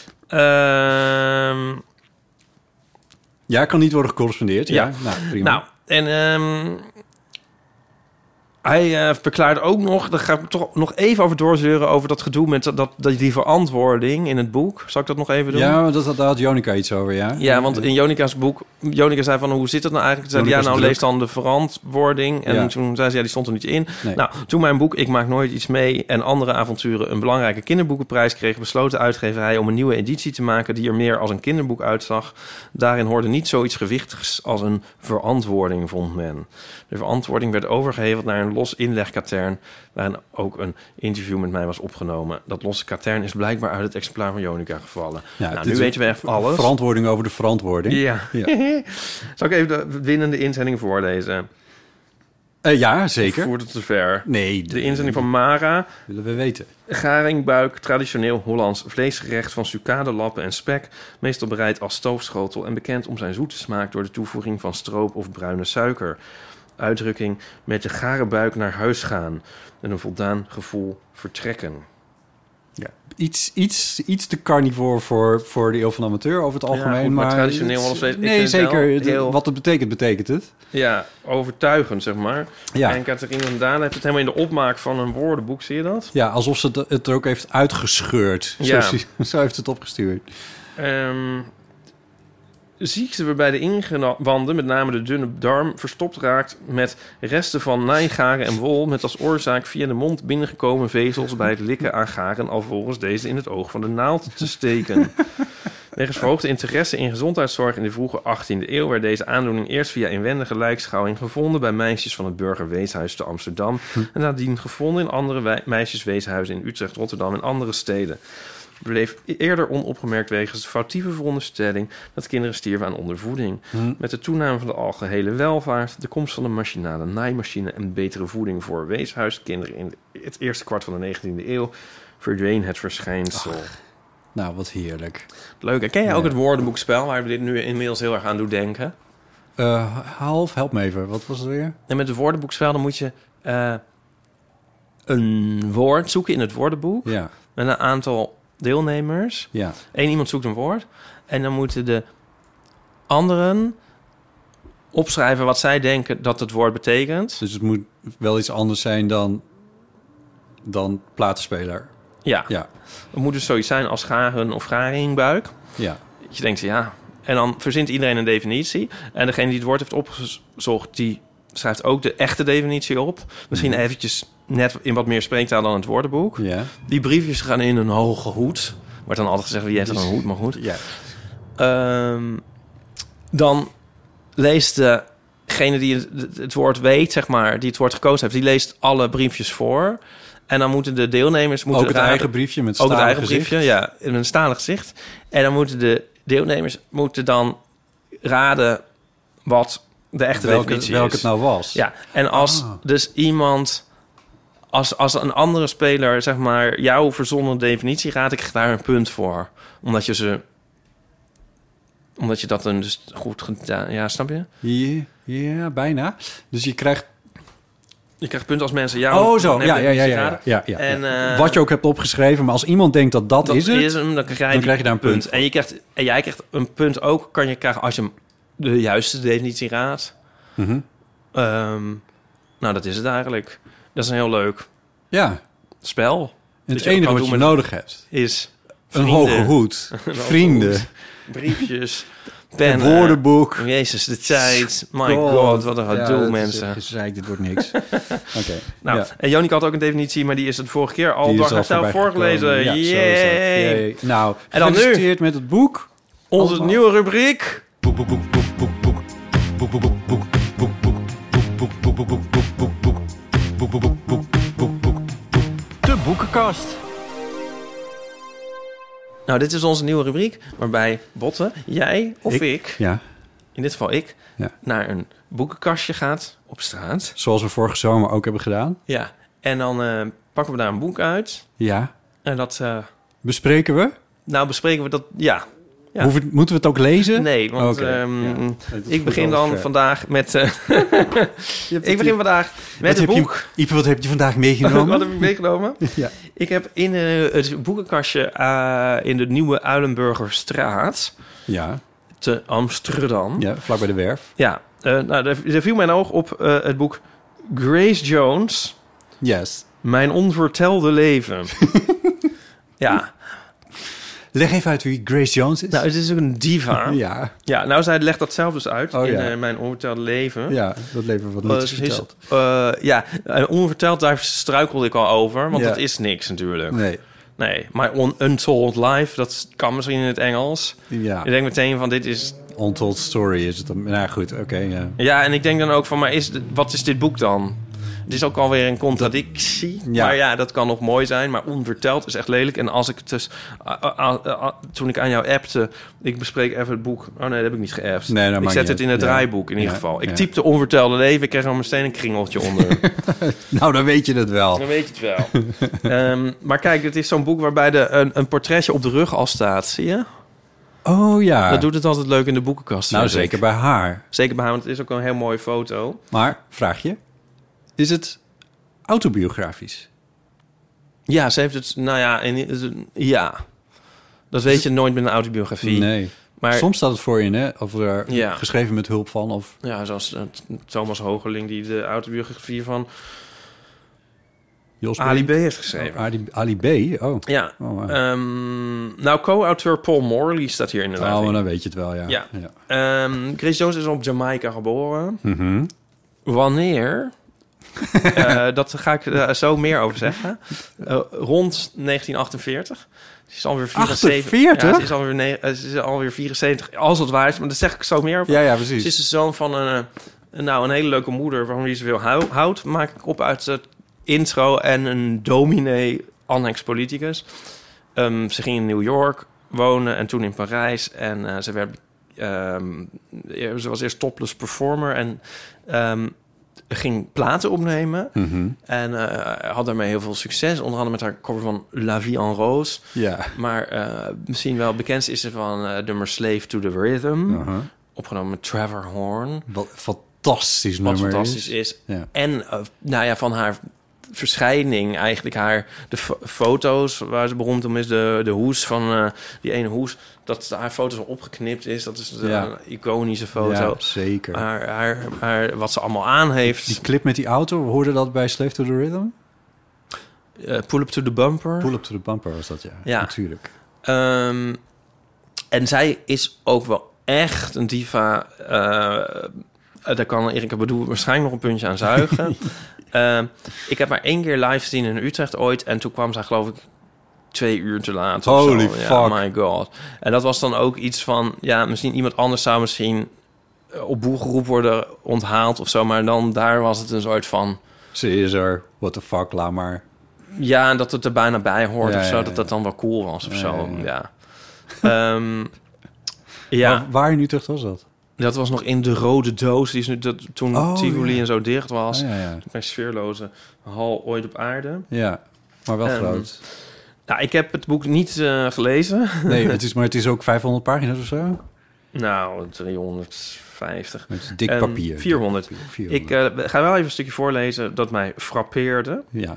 Um, ja, kan niet worden gecorrespondeerd. Ja, ja. Nou, prima. Nou, en um, hij uh, verklaart ook nog... daar ga ik toch nog even over doorzeuren... over dat gedoe met dat, dat, die verantwoording in het boek. Zal ik dat nog even doen? Ja, dat, dat, daar had Jonica iets over, ja. Ja, want in Jonica's boek... Jonica zei van, hoe zit het nou eigenlijk? Toen zei ja, nou, lees dan de verantwoording. En ja. toen zei ze, ja, die stond er niet in. Nee. Nou, toen mijn boek Ik maak nooit iets mee... en andere avonturen een belangrijke kinderboekenprijs kreeg... besloot de uitgeverij om een nieuwe editie te maken... die er meer als een kinderboek uitzag. Daarin hoorde niet zoiets gewichtigs als een verantwoording, vond men. De verantwoording werd overgeheveld naar een los inlegkatern... waarin ook een interview met mij was opgenomen. Dat losse katern is blijkbaar uit het exemplaar van Jonica gevallen. Ja, nou, nu weten we echt alles. Verantwoording over de verantwoording. Ja. ja. Zal ik even de winnende inzending voorlezen? Uh, ja, zeker. Voert het te ver? Nee. De, de inzending van Mara. Willen we weten. Garingbuik, traditioneel Hollands vleesgerecht van sucade, lappen en spek. Meestal bereid als stoofschotel en bekend om zijn zoete smaak... door de toevoeging van stroop of bruine suiker. Uitdrukking met de gare buik naar huis gaan... en een voldaan gevoel vertrekken. Ja, iets, iets, iets te carnivore voor, voor de eeuw van de amateur over het algemeen. Ja, goed, maar, maar traditioneel wel steeds... Nee, zeker. Het, heel... Wat het betekent, betekent het. Ja, overtuigend, zeg maar. Ja. En Catharina van Dalen heeft het helemaal in de opmaak van een woordenboek, zie je dat? Ja, alsof ze het, het er ook heeft uitgescheurd. Ja. Zo, zo heeft het opgestuurd. Um, ziekte waarbij de ingewanden, met name de dunne darm, verstopt raakt met resten van nijgaren en wol... met als oorzaak via de mond binnengekomen vezels bij het likken aan garen... alvorens deze in het oog van de naald te steken. Wegens verhoogde interesse in gezondheidszorg in de vroege achttiende eeuw... werd deze aandoening eerst via inwendige lijkschouwing gevonden... bij meisjes van het Burgerweeshuis te Amsterdam... en nadien gevonden in andere meisjesweeshuizen in Utrecht, Rotterdam en andere steden. Bleef eerder onopgemerkt wegens de foutieve veronderstelling... dat kinderen stierven aan ondervoeding. Hmm. Met de toename van de algehele welvaart... de komst van de machinale naaimachine... en betere voeding voor weeshuiskinderen... in het eerste kwart van de negentiende eeuw... verdween het verschijnsel. Ach, nou, wat heerlijk. Leuk. En ken jij ook ja. het woordenboekspel... waar we dit nu inmiddels heel erg aan doen denken? Uh, half, help me even. Wat was het weer? En met het woordenboekspel dan moet je... Uh, een woord zoeken in het woordenboek... Ja. met een aantal... deelnemers. Ja. Eén iemand zoekt een woord. En dan moeten de anderen opschrijven wat zij denken dat het woord betekent. Dus het moet wel iets anders zijn dan, dan platenspeler. Ja. ja. Het moet dus zoiets zijn als garen of garingbuik. Ja. Je denkt, ja. En dan verzint iedereen een definitie. En degene die het woord heeft opgezocht, die schrijft ook de echte definitie op. Misschien mm. eventjes... net in wat meer spreektaal dan het woordenboek. Ja. Die briefjes gaan in een hoge hoed. Wordt dan altijd gezegd, wie heeft er een hoed? Maar goed. Ja. Um, dan leest degene die het, het woord weet, zeg maar... die het woord gekozen heeft, die leest alle briefjes voor. En dan moeten de deelnemers... Moeten ook het raden, eigen briefje met stalen Ook het eigen gezicht. briefje, ja. Met een stalen gezicht. En dan moeten de deelnemers moeten dan raden... wat de echte welke, definitie welke is. het nou was. Ja, en als ah. dus iemand... Als, als een andere speler, zeg maar, jouw verzonnen definitie raadt, ik daar een punt voor. Omdat je ze... Omdat je dat dan dus goed gedaan... Ja, snap je? Ja, ja, bijna. Dus je krijgt... Je krijgt punten als mensen jou... Oh, zo. Ja, ja, ja, ja, ja, ja. En, uh, wat je ook hebt opgeschreven, maar als iemand denkt dat dat, dat is het... Is hem, dan krijg je, dan krijg je daar een punt. punt. En, je krijgt, en jij krijgt een punt ook, kan je krijgen als je de juiste definitie raadt. Mm-hmm. Um, Nou, dat is het eigenlijk. Dat is een heel leuk Ja. spel. En Dat het je ook enige kan wat doen je met- nodig hebt. Is Een vrienden. hoge hoed. Een hoge Vrienden. hoed, briefjes, Een pennen. woordenboek. Jezus, de tijd. My god, wat een gedoe, ja, mensen. Is, is, dit wordt niks. Oké. Nou, ja. en Jonik had ook een definitie, maar die is het vorige keer al Die door is al haarzelf voorbij voorgelezen. gekomen. Ja, zo is dat. Yay. Yay. Nou, En dan nu? gefeliciteerd met het boek. Onze Allemaal. nieuwe rubriek. Boek, boek, boek, boek, boek, boek. Boek, boek, boek, boek, boek, boek. Boek, boek, boek, boek, boek, boek, boek. Boek, boek, boek, boek, boek, boek. De boekenkast. Nou, dit is onze nieuwe rubriek, waarbij Botte, jij of ik, Ik? Ja. in dit geval ik, Ja. naar een boekenkastje gaat op straat. Zoals we vorige zomer ook hebben gedaan. Ja, en dan eh, pakken we daar een boek uit. Ja. En dat, eh, Bespreken we? nou bespreken we dat, ja. Ja. Hoeven, moeten we het ook lezen? Nee, want Oké, ehm, ja. Dat ik voelt begin wel dan ver. vandaag met... eh, ik begin vandaag met Wat het heb je- boek. Ipe, wat heb je vandaag meegenomen? Wat heb ik meegenomen? Ja. Ik heb in eh, het boekenkastje eh, in de Nieuwe Uilenburgerstraat Ja, te Amsterdam. ja, vlak bij de werf. Ja, eh, nou, er, er viel mijn oog op eh, het boek Grace Jones, Yes. Mijn onvertelde leven. Ja, Leg even uit wie Grace Jones is. nou, het is ook een diva. Ja, ja, nou, zij legt dat zelf dus uit Oh, in ja. eh, Mijn onvertelde leven. ja, dat leven wat Eh, niet is ze is- verteld. eh, ja, en onverteld, daar struikelde ik al over, want Ja. dat is niks natuurlijk. Nee, Nee, maar on, Untold Life, dat kan misschien in het Engels. ja. Ik denk meteen van, dit is... Untold Story is het dan. Nou goed, oké, ja. Ja, en ik denk dan ook van, maar is, dit- wat is dit boek dan? Het is ook alweer een contradictie. Ja. Maar ja, dat kan nog mooi zijn. Maar onverteld is echt lelijk. En als ik het dus... ah, ah, ah, ah, toen ik aan jou appte... Ik bespreek even het boek. Oh nee, dat heb ik niet geappt. Nee, dat ik maakt zet niet het in uit. het Ja. draaiboek in ieder Ja, geval. Ik ja. typte onvertelde leven. Ik kreeg er meteen een kringeltje onder. Nou, dan weet je het wel. Dan weet je het wel. Ehm, maar kijk, het is zo'n boek waarbij de, een, een portretje op de rug al staat. Zie je? Oh ja. Dat doet het altijd leuk in de boekenkast. Nou, vind ik. zeker bij haar. Zeker bij haar, want het is ook een heel mooie foto. Maar, vraag je, is het autobiografisch? Ja, ze heeft het... Nou ja, in, ja. Dat weet je nooit met een autobiografie. Nee. Maar Soms staat het voor in, hè? Of er Ja. geschreven met hulp van, of... ja, zoals eh, Thomas Hogerling... die de autobiografie van Jos Ali B Brink? heeft geschreven. Oh, Ali, Ali B? Oh. Ja. Oh, wow. Ehm, nou, co-auteur Paul Morley staat hier inderdaad Oh, maar in. dan weet je het wel, ja. Ja. ja. Ehm, Grace Jones is op Jamaica geboren. Mhm. Wanneer? Eh, dat ga ik er zo meer over zeggen. Eh, rond negentien achtenveertig. Ze is alweer vierenzeventig. achtenveertig? Ja, ze is alweer, ne- eh, ze is alweer vierenzeventig. Als het waar is, maar dat zeg ik zo meer over. Ja, ja, Ze precies. is de zoon van een, eh, nou, een hele leuke moeder... waarom wie ze veel hou- houdt. Maak ik op uit het intro. En een dominee, annex politicus. Ehm, ze ging in New York wonen en toen in Parijs. En eh, ze werd... ehm, ze was eerst topless performer en... ehm, ging platen opnemen. Mhm. En eh, had daarmee heel veel succes. Onder andere met haar cover van La Vie en Rose. Ja. Maar eh, misschien wel bekendst is ze van uh, nummer Slave to the Rhythm. Uh-huh. Opgenomen met Trevor Horn. Wat fantastisch Wat nummer fantastisch is. is. Ja. En uh, nou ja, van haar verschijning eigenlijk haar... de fo- foto's waar ze beroemd om is. De, de hoes van uh, die ene hoes. Dat haar foto zo opgeknipt is. Dat is de, Ja. een iconische foto. Ja, zeker. Haar, haar, haar, wat ze allemaal aan heeft. Die clip met die auto, we hoorden dat bij Slave to the Rhythm? Uh, pull up to the bumper. Pull up to the bumper was dat, ja. Ja. Natuurlijk. Um, en zij is ook wel echt een diva. Uh, daar kan Erika Badu waarschijnlijk nog een puntje aan zuigen. uh, ik heb haar één keer live gezien in Utrecht ooit. En toen kwam zij geloof ik twee uur te laat. of Holy zo. fuck. Ja, my god. En dat was dan ook iets van... Ja, misschien iemand anders zou misschien op boelgeroep worden onthaald of zo. Maar dan daar was het een soort van... Ze is er, what the fuck, laat maar. Ja, dat het er bijna bij hoort Ja, of zo. ja, ja. Dat dat dan wel cool was of Ja, zo. ja, Ja. Ja. Um, ja. Waar, waar in Utrecht was dat? Dat was nog in de rode doos. Die is nu dat, toen Oh, Tivoli ja. en zo dicht was. Ah, ja, ja. Mijn sfeerloze hal ooit op aarde. Ja, maar wel Ehm, groot. Nou, ik heb het boek niet uh, gelezen. Nee, het is, maar het is ook vijfhonderd pagina's of zo? Nou, driehonderdvijftig. Met dik En papier. vierhonderd. Dik papier, vierhonderd. Ik uh, ga wel even een stukje voorlezen dat mij frappeerde. Ja.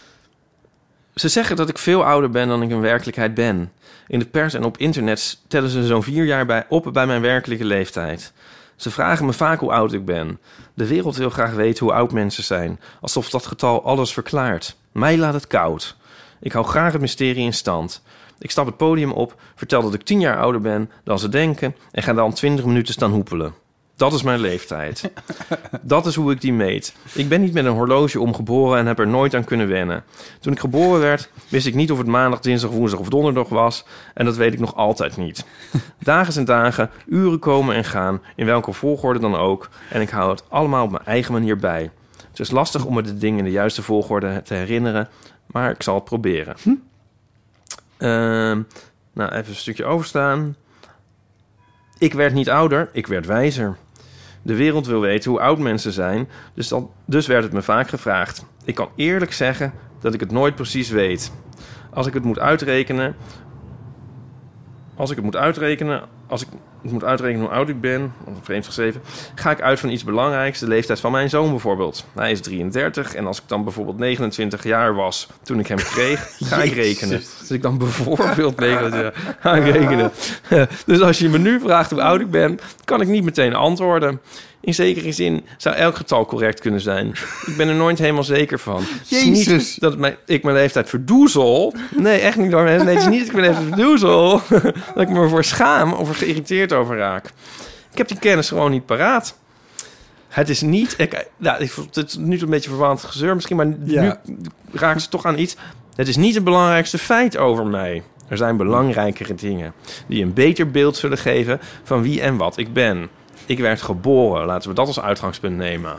Ze zeggen dat ik veel ouder ben dan ik in werkelijkheid ben. In de pers en op internet tellen ze zo'n vier jaar bij, op bij mijn werkelijke leeftijd. Ze vragen me vaak hoe oud ik ben. De wereld wil graag weten hoe oud mensen zijn. Alsof dat getal alles verklaart. Mij laat het koud. Ik hou graag het mysterie in stand. Ik stap het podium op, vertel dat ik tien jaar ouder ben dan ze denken... en ga dan twintig minuten staan hoepelen. Dat is mijn leeftijd. Dat is hoe ik die meet. Ik ben niet met een horloge omgeboren en heb er nooit aan kunnen wennen. Toen ik geboren werd, wist ik niet of het maandag, dinsdag, woensdag of donderdag was. En dat weet ik nog altijd niet. Dagen zijn dagen, uren komen en gaan, in welke volgorde dan ook. En ik hou het allemaal op mijn eigen manier bij. Het is lastig om me de dingen in de juiste volgorde te herinneren, maar ik zal het proberen. Hm? Uh, nou, even een stukje overstaan. Ik werd niet ouder, ik werd wijzer. De wereld wil weten hoe oud mensen zijn, dus, dan, dus werd het me vaak gevraagd. Ik kan eerlijk zeggen dat ik het nooit precies weet. Als ik het moet uitrekenen... Als ik het moet uitrekenen... Als ik het moet uitrekenen hoe oud ik ben... vreemd geschreven... ga ik uit van iets belangrijks. De leeftijd van mijn zoon bijvoorbeeld. Hij is drieëndertig. En als ik dan bijvoorbeeld negenentwintig jaar was... toen ik hem kreeg, ga ik rekenen. Dus ik dan bijvoorbeeld negenentwintig jaar ga ik rekenen. Dus als je me nu vraagt hoe oud ik ben... kan ik niet meteen antwoorden. In zekere zin zou elk getal correct kunnen zijn. Ik ben er nooit helemaal zeker van. Jezus. Het is niet dat mijn, ik mijn leeftijd verdoezel. Nee, echt niet door mensen. Nee, het is niet dat ik mijn leeftijd verdoezel. Dat ik me ervoor schaam of er geïrriteerd over raak. Ik heb die kennis gewoon niet paraat. Het is niet... Ik, nou, ik, het is nu een beetje verwarrend gezeur misschien, maar ja. Nu raakt ze toch aan iets. Het is niet het belangrijkste feit over mij. Er zijn belangrijkere dingen die een beter beeld zullen geven van wie en wat ik ben. Ik werd geboren. Laten we dat als uitgangspunt nemen.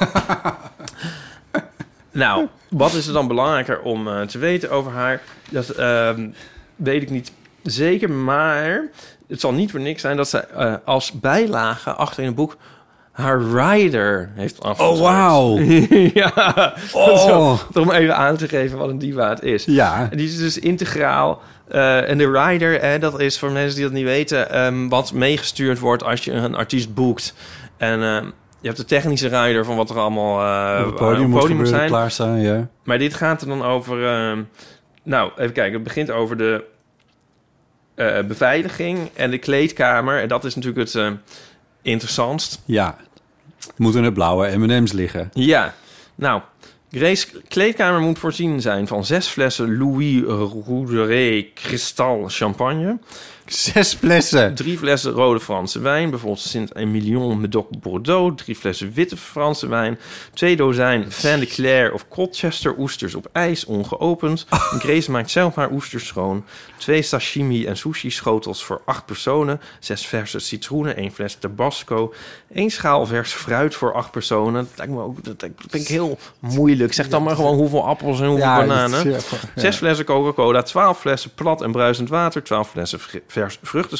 Nou, wat is er dan belangrijker om uh, te weten over haar? Dat uh, weet ik niet zeker, maar het zal niet voor niks zijn dat zij uh, als bijlage achter in het boek haar rider heeft afgezet. Oh, wauw. Ja, oh. Zo, om even aan te geven wat een diva het is. Ja. Die is dus integraal. Uh, en de rider, eh, dat is voor mensen die dat niet weten... Um, wat meegestuurd wordt als je een artiest boekt. En uh, je hebt de technische rider van wat er allemaal uh, op het podium, op podium moet zijn. Klaarstaan, ja. Maar dit gaat er dan over... Uh, nou, even kijken. Het begint over de uh, beveiliging en de kleedkamer. En dat is natuurlijk het uh, interessantst. Ja, moeten er blauwe M en M's liggen. Ja, nou... Grace's kleedkamer moet voorzien zijn van zes flessen Louis Roederet Cristal champagne. Zes flessen? Drie flessen rode Franse wijn, bijvoorbeeld Saint-Emilion Medoc Bordeaux. Drie flessen witte Franse wijn. Twee dozijn Vin de Clair of Colchester oesters op ijs, ongeopend. Oh. Grace maakt zelf haar oesters schoon. Twee sashimi en sushi schotels voor acht personen. Zes verse citroenen, één fles Tabasco. Eén schaal vers fruit voor acht personen. Dat lijkt me ook, dat vind ik heel moeilijk. Zeg dan maar gewoon hoeveel appels en hoeveel ja, bananen. Is, ja, ja. Zes flessen Coca-Cola, twaalf flessen plat en bruisend water, twaalf flessen vers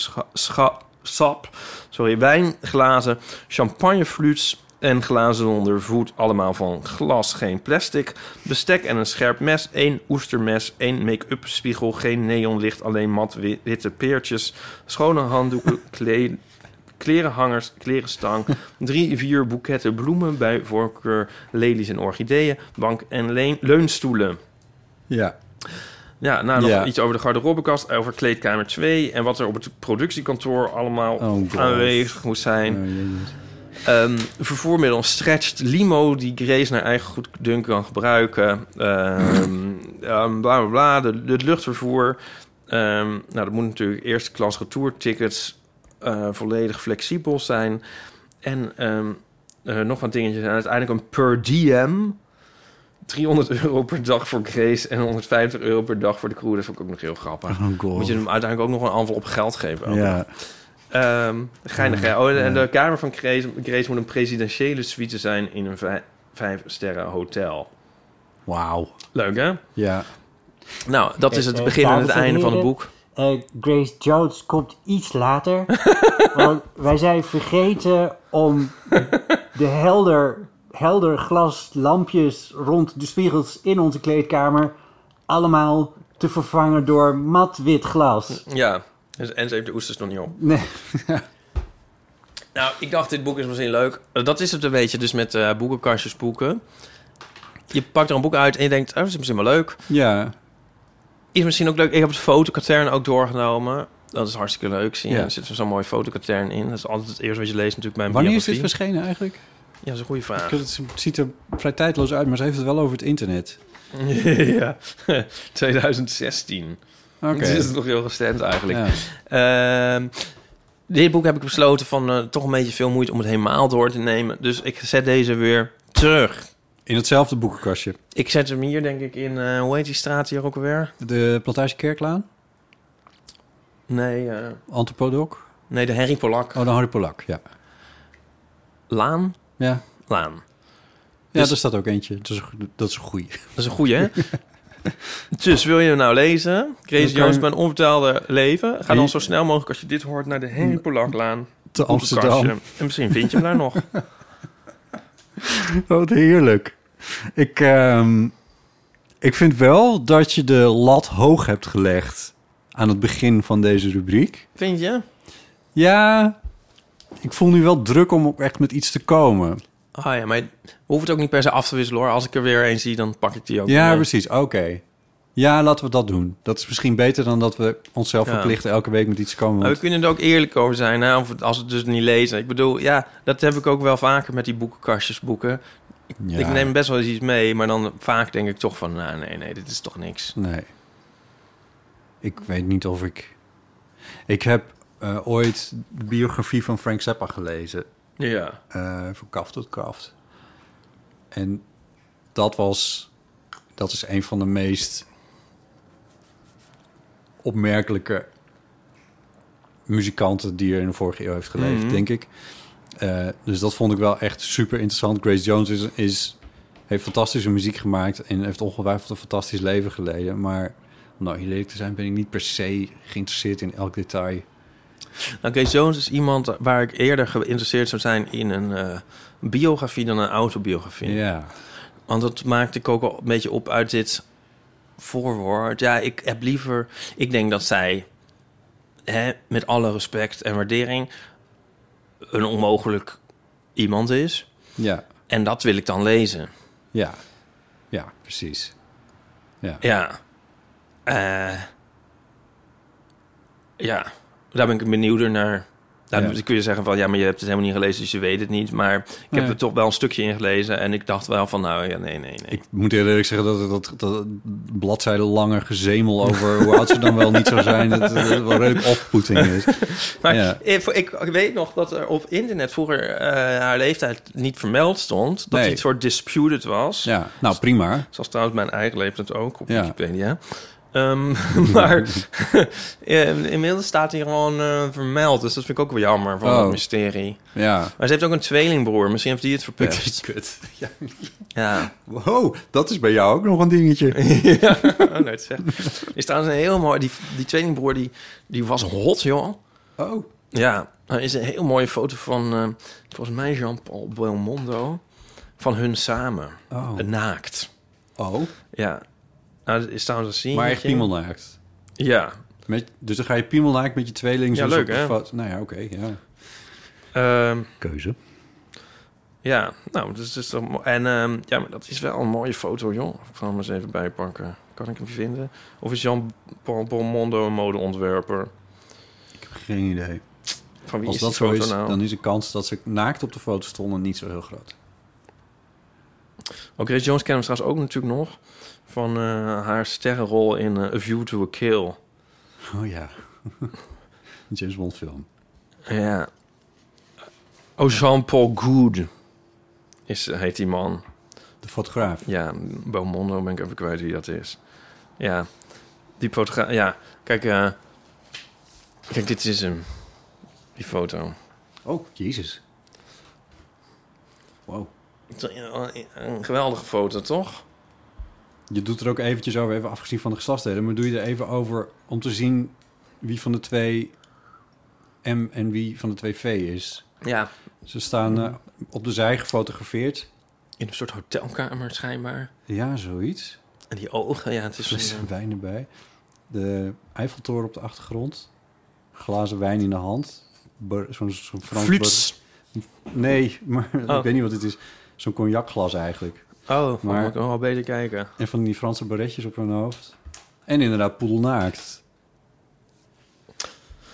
vruchtensap, sorry, wijnglazen, champagnefluits en glazen zonder voet, allemaal van glas, geen plastic, bestek en een scherp mes, één oestermes, één make-up spiegel, geen neonlicht, alleen mat witte peertjes, schone handdoeken, kleed, klerenhangers, klerenstang, drie, vier boeketten bloemen, bij voorkeur lelies en orchideeën, bank en leen, leunstoelen. Ja. Ja, nou nog ja. iets over de garderobekast, over kleedkamer twee... en wat er op het productiekantoor allemaal oh, aanwezig moet zijn. Oh, um, vervoermiddel stretched limo die Grace naar eigen goeddunken kan gebruiken. Um, um, bla bla bla, de, de luchtvervoer. Um, nou, dat moet natuurlijk eerste klas retourtickets uh, volledig flexibel zijn. En um, uh, nog wat dingetjes. En uiteindelijk een per diem... driehonderd euro per dag voor Grace en honderdvijftig euro per dag voor de crew. Dat vond ik ook nog heel grappig. Oh, moet je hem uiteindelijk ook nog een envelop geld geven. Ook. Ja. Um, geinig, ja. Oh, en de kamer van Grace, Grace moet een presidentiële suite zijn in een vijf, vijf sterren hotel. Wauw. Leuk, hè? Ja. Nou, dat is het begin en het einde van het boek. Uh, Grace Jones komt iets later. Want wij zijn vergeten om de helder... helder glas lampjes rond de spiegels in onze kleedkamer allemaal te vervangen door mat wit glas. Ja, en ze heeft de oesters nog niet op. Nee. Nou, ik dacht, dit boek is misschien leuk. Dat is het een beetje dus met uh, boekenkastjes boeken. Je pakt er een boek uit en je denkt, oh, dat is misschien wel leuk. Ja. Is misschien ook leuk. Ik heb het fotokatern ook doorgenomen. Dat is hartstikke leuk. Zie je. Ja. Er zit zo'n mooie fotokatern in. Dat is altijd het eerste wat je leest natuurlijk bij een Wanneer is dit biografie. verschenen eigenlijk? Ja, dat is een goede vraag. Ik- Het ziet er vrij tijdloos uit, maar ze heeft het wel over het internet. Ja, twintig zestien. Oké. Dus is het nog heel recent eigenlijk. Ja. Ehm, dit boek heb ik besloten van uh, toch een beetje veel moeite om het helemaal door te nemen. Dus ik zet deze weer terug. In hetzelfde boekenkastje. Ik zet hem hier denk ik in, uh, hoe heet die straat hier ook alweer? De Plantage Kerklaan? Nee, uh, Antropodok? nee, de Henry Polak. Oh, de Harry Polak, ja. Laan? Ja, Laan. ja Dus- daar staat ook eentje. Dat is, een- dat is een goeie. Dat is een goeie, hè? Dus wil je hem nou lezen? Crazy Dan kan Jones, je- mijn onvertaalde leven. Ga En dan je- zo snel mogelijk als je dit hoort naar de Henry Polaklaan. Te Op het Amsterdam. kastje. En misschien vind je hem daar nog. Wat heerlijk. Ik, ehm, ik vind wel dat je de lat hoog hebt gelegd aan het begin van deze rubriek. Vind je? Ja, ik voel nu wel druk om ook echt met iets te komen. Oh ja, maar we hoeven het ook niet per se af te wisselen, hoor. Als ik er weer een zie, dan pak ik die ook Ja, mee. precies. Oké. Ja, laten we dat doen. Dat is misschien beter dan dat we onszelf Ja. verplichten elke week met iets te komen. Maar we Want- kunnen er ook eerlijk over zijn, hè? Of het, als we het dus niet lezen. Ik bedoel, ja, dat heb ik ook wel vaker met die boekenkastjesboeken. Ja. Ik neem best wel eens iets mee, maar dan vaak denk ik toch van... nou, nee, nee, dit is toch niks. Nee. Ik weet niet of ik... Ik heb uh, ooit de biografie van Frank Zappa gelezen. Ja. Uh, van kaft tot kaft. En dat was... Dat is een van de meest opmerkelijke muzikanten die er in de vorige eeuw heeft geleefd, Mm-hmm. denk ik. Uh, dus dat vond ik wel echt super interessant. Grace Jones is, is, heeft fantastische muziek gemaakt en heeft ongetwijfeld een fantastisch leven geleden. Maar om nou eerlijk te zijn ben ik niet per se geïnteresseerd in elk detail. Nou, Grace Jones is iemand waar ik eerder geïnteresseerd zou zijn in een uh, biografie dan een autobiografie. Ja. Want dat maakte ik ook al een beetje op uit dit voorwoord. Ja, ik heb liever... Ik denk dat zij, hè, met alle respect en waardering, een onmogelijk iemand is. Ja. En dat wil ik dan lezen. Ja. Ja, precies. Ja. Ja. Uh, ja. Daar ben ik benieuwd naar. Nou, Ja. dan kun je zeggen van... ja, maar je hebt het helemaal niet gelezen, dus je weet het niet. Maar ik heb Nee. er toch wel een stukje in gelezen... en ik dacht wel van, nou ja, nee, nee, nee. Ik moet heel eerlijk zeggen dat dat, dat bladzijden langer gezemel over hoe oud ze dan wel niet zou zijn, dat het wel redelijk off-putting is. Maar Ja. ik, ik weet nog dat er op internet vroeger uh, haar leeftijd niet vermeld stond. Dat Nee. die een soort disputed was. Ja, nou prima. Zoals trouwens mijn eigen leeftijd ook op Ja. Wikipedia. Um, maar inmiddels staat hier gewoon uh, vermeld. Dus dat vind ik ook wel jammer van Oh. dat mysterie. Ja. Maar ze heeft ook een tweelingbroer. Misschien heeft die het verpest. Kut. Ja. Ja. Wow, dat is bij jou ook nog een dingetje. Ja, oh, nooit zeg. Is trouwens een heel mooi... Die, die tweelingbroer, die, die was hot, joh. Oh. Ja, er is een heel mooie foto van... Uh, volgens mij Jean-Paul Belmondo. Van hun samen. Oh. Naakt. Oh. Ja. Nou, dat is trouwens een zien. Maar echt piemelnaakt. Ja. Met, dus dan ga je piemelnaakt met je tweeling. Ja, zo leuk, op de hè? foto. Nou ja, oké, okay, ja. Um, Keuze. Ja, nou, dus, dus dan, en um, ja, maar dat is wel een mooie foto, joh. Ik zal hem eens even bijpakken. Kan ik hem vinden? Of is Jean-Paul Belmondo een modeontwerper? Ik heb geen idee. Van wie Als is dat die zo foto is, nou? dan is de kans dat ze naakt op de foto stonden niet zo heel groot. Ook Grace Jones kennen we trouwens ook natuurlijk nog van uh, haar sterrenrol in uh, A View to a Kill. Oh ja. Een James Bond film. Ja. Oh, Jean-Paul Good is, heet die man. De fotograaf. Ja, Belmondo ben ik even kwijt wie dat is. Ja, die fotograaf. Ja, kijk, uh, kijk, dit is hem. Die foto. Oh, jezus. Wow. Een geweldige foto, toch? Je doet er ook eventjes over, even afgezien van de geslachtsdelen, maar doe je er even over om te zien wie van de twee M en wie van de twee V is. Ja. Ze staan uh, op de zij gefotografeerd. In een soort hotelkamer schijnbaar. Ja, zoiets. En die ogen, ja, het is... Flessen een... wijn erbij. De Eiffeltoren op de achtergrond. Glazen wijn in de hand. Zo'n zo Frans... Fluts. Nee, maar oh. ik weet niet wat dit is. Zo'n cognacglas eigenlijk. Oh, maar ik kan wel beter kijken. En van die Franse baretjes op hun hoofd. En inderdaad poedelnaakt.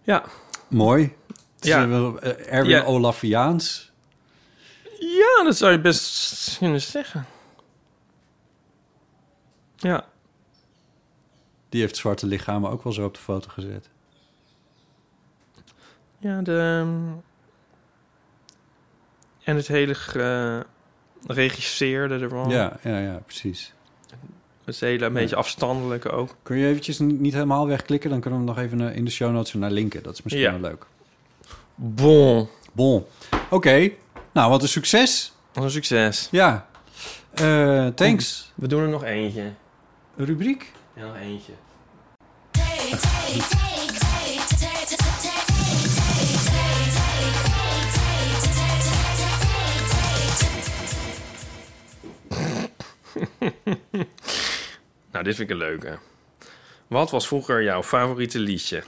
Ja. Mooi. Ja. Ja. Erwin Ja. Olafiaans. Ja, dat zou je best kunnen zeggen. Ja. Die heeft zwarte lichamen ook wel zo op de foto gezet. Ja, de... En het hele ge- regisseerde ervan. Ja, ja, ja, precies. Het hele een beetje afstandelijke ook. Kun je eventjes n- niet helemaal wegklikken? Dan kunnen we hem nog even eh, in de show notes naar linken. Dat is misschien Ja. wel leuk. Bon. Bon. Oké. Nou, wat een succes. Wat een succes. Ja. Eh, thanks. We doen er nog eentje. Een rubriek? Ja, nog eentje. Nou, dit vind ik een leuke. Wat was vroeger jouw favoriete liedje?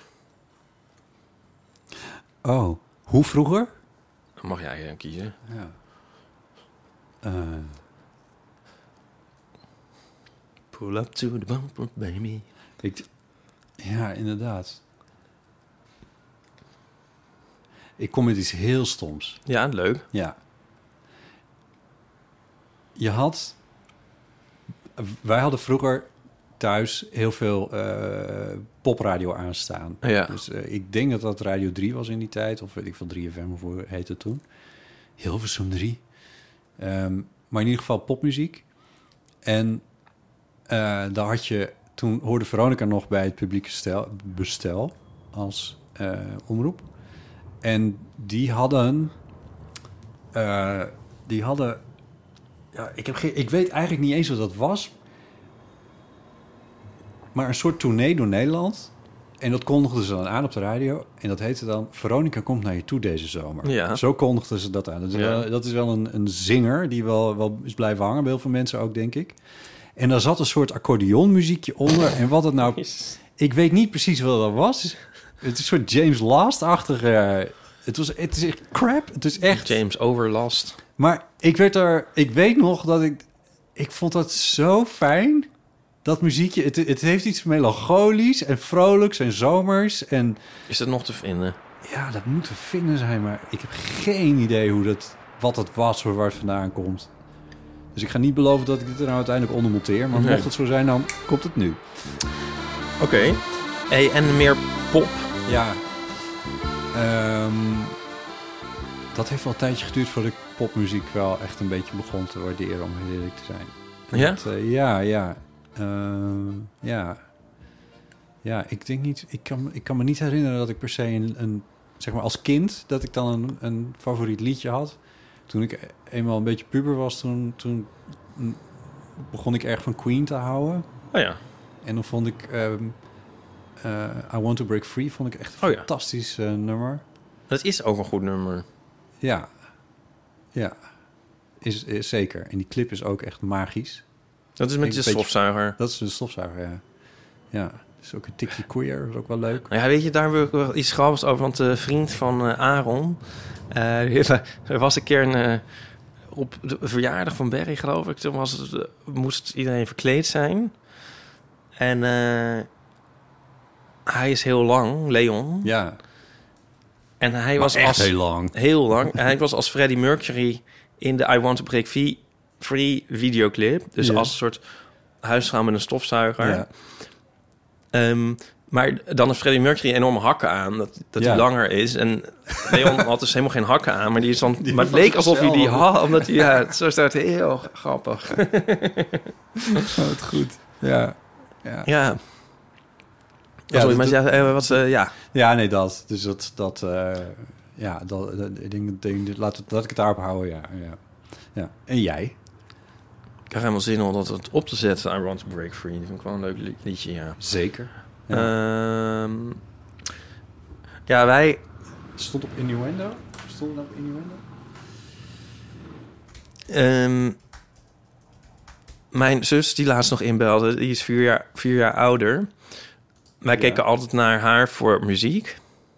Oh. Hoe vroeger? Dan mag jij uh, kiezen. Ja. Uh. Pull up to the bumper, baby. Ik, ja, inderdaad. Ik kom met iets heel stoms. Ja, leuk. Ja. Je had... Wij hadden vroeger thuis heel veel uh, popradio aanstaan. Ja. Dus uh, ik denk dat dat Radio drie was in die tijd. Of weet ik veel, drie F M, hoe heette het toen. Hilversum drie. Um, maar in ieder geval popmuziek. En uh, daar had je... Toen hoorde Veronica nog bij het publieke stel, bestel als uh, omroep. En die hadden... Uh, die hadden... Ja, ik, heb geen, ik weet eigenlijk niet eens wat dat was. Maar een soort tournee door Nederland. En dat kondigden ze dan aan op de radio. En dat heette dan... Veronica komt naar je toe deze zomer. Ja. Zo kondigden ze dat aan. Dat is Ja. wel, dat is wel een, een zinger die wel, wel is blijven hangen. Bij heel veel mensen ook, denk ik. En daar zat een soort accordeonmuziekje onder. En wat het nou... Ik weet niet precies wat dat was. Het is een soort James Last-achtige... Het, was, het is echt crap. Het is echt... James Overlast. Maar ik werd er... Ik weet nog dat ik... Ik vond dat zo fijn. Dat muziekje. Het, het heeft iets melancholisch en vrolijks en zomers. En Is dat nog te vinden? ja, dat moet te vinden zijn. Maar ik heb geen idee hoe dat, wat het was of waar het vandaan komt. Dus ik ga niet beloven dat ik dit er nou uiteindelijk onder monteer. Maar Nee. mocht het zo zijn, dan komt het nu. Oké. Okay. Hey, en meer pop? Ja. Um, dat heeft wel een tijdje geduurd voordat ik popmuziek wel echt een beetje begon te waarderen, om heel eerlijk te zijn. En Ja? Dat, uh, ja, ja. Uh, ja. Ja, ik denk niet... Ik kan, ik kan me niet herinneren dat ik per se een... een zeg maar als kind, dat ik dan een, een favoriet liedje had. Toen ik eenmaal een beetje puber was, toen, toen begon ik erg van Queen te houden. Oh ja. En dan vond ik... Um, uh, I Want to Break Free vond ik echt een oh ja. fantastisch uh, nummer. Dat is ook een goed nummer. Ja. Ja. Is, is zeker. En die clip is ook echt magisch. Dat is met de stofzuiger. Dat is de stofzuiger, ja. Ja. Is ook een tikje queer, dat is ook wel leuk. Ja, weet je, daar wil ik wel iets grappigs over. Want de vriend van uh, Aaron... Uh, er was een keer een... Uh, op de verjaardag van Barry, geloof ik. Toen was het, uh, moest iedereen verkleed zijn. En uh, hij is heel lang, Leon. Ja. En hij maar was echt als, heel lang. Heel lang. En hij was als Freddie Mercury in de I Want to Break Free videoclip. Dus ja. als een soort huisvrouw met een stofzuiger. Ja. Um, maar dan heeft Freddie Mercury enorme hakken aan, dat, dat ja. hij langer is. En Leon had dus helemaal geen hakken aan, maar die is dan. Die maar het leek alsof hij die had, omdat hij ja, zo staat heel grappig. Oh, het goed. Ja. Ja. Ja. Ja, sorry, maar ja, uh, wat uh, ja. Ja, nee, dat. Dus dat, dat, uh, ja, dat, dat, ik denk, denk laat, laat ik het daarop houden, ja, ja. Ja. En jij? Ik heb helemaal zin om dat het op te zetten. I Want to Break Free. Dat vind ik wel een leuk liedje, ja. Zeker. Ja, um, ja wij... Stond op Innuendo? Stond het op Innuendo? Um, mijn zus, die laatst nog inbelde, die is vier jaar, vier jaar ouder. Wij ja. keken altijd naar haar voor muziek.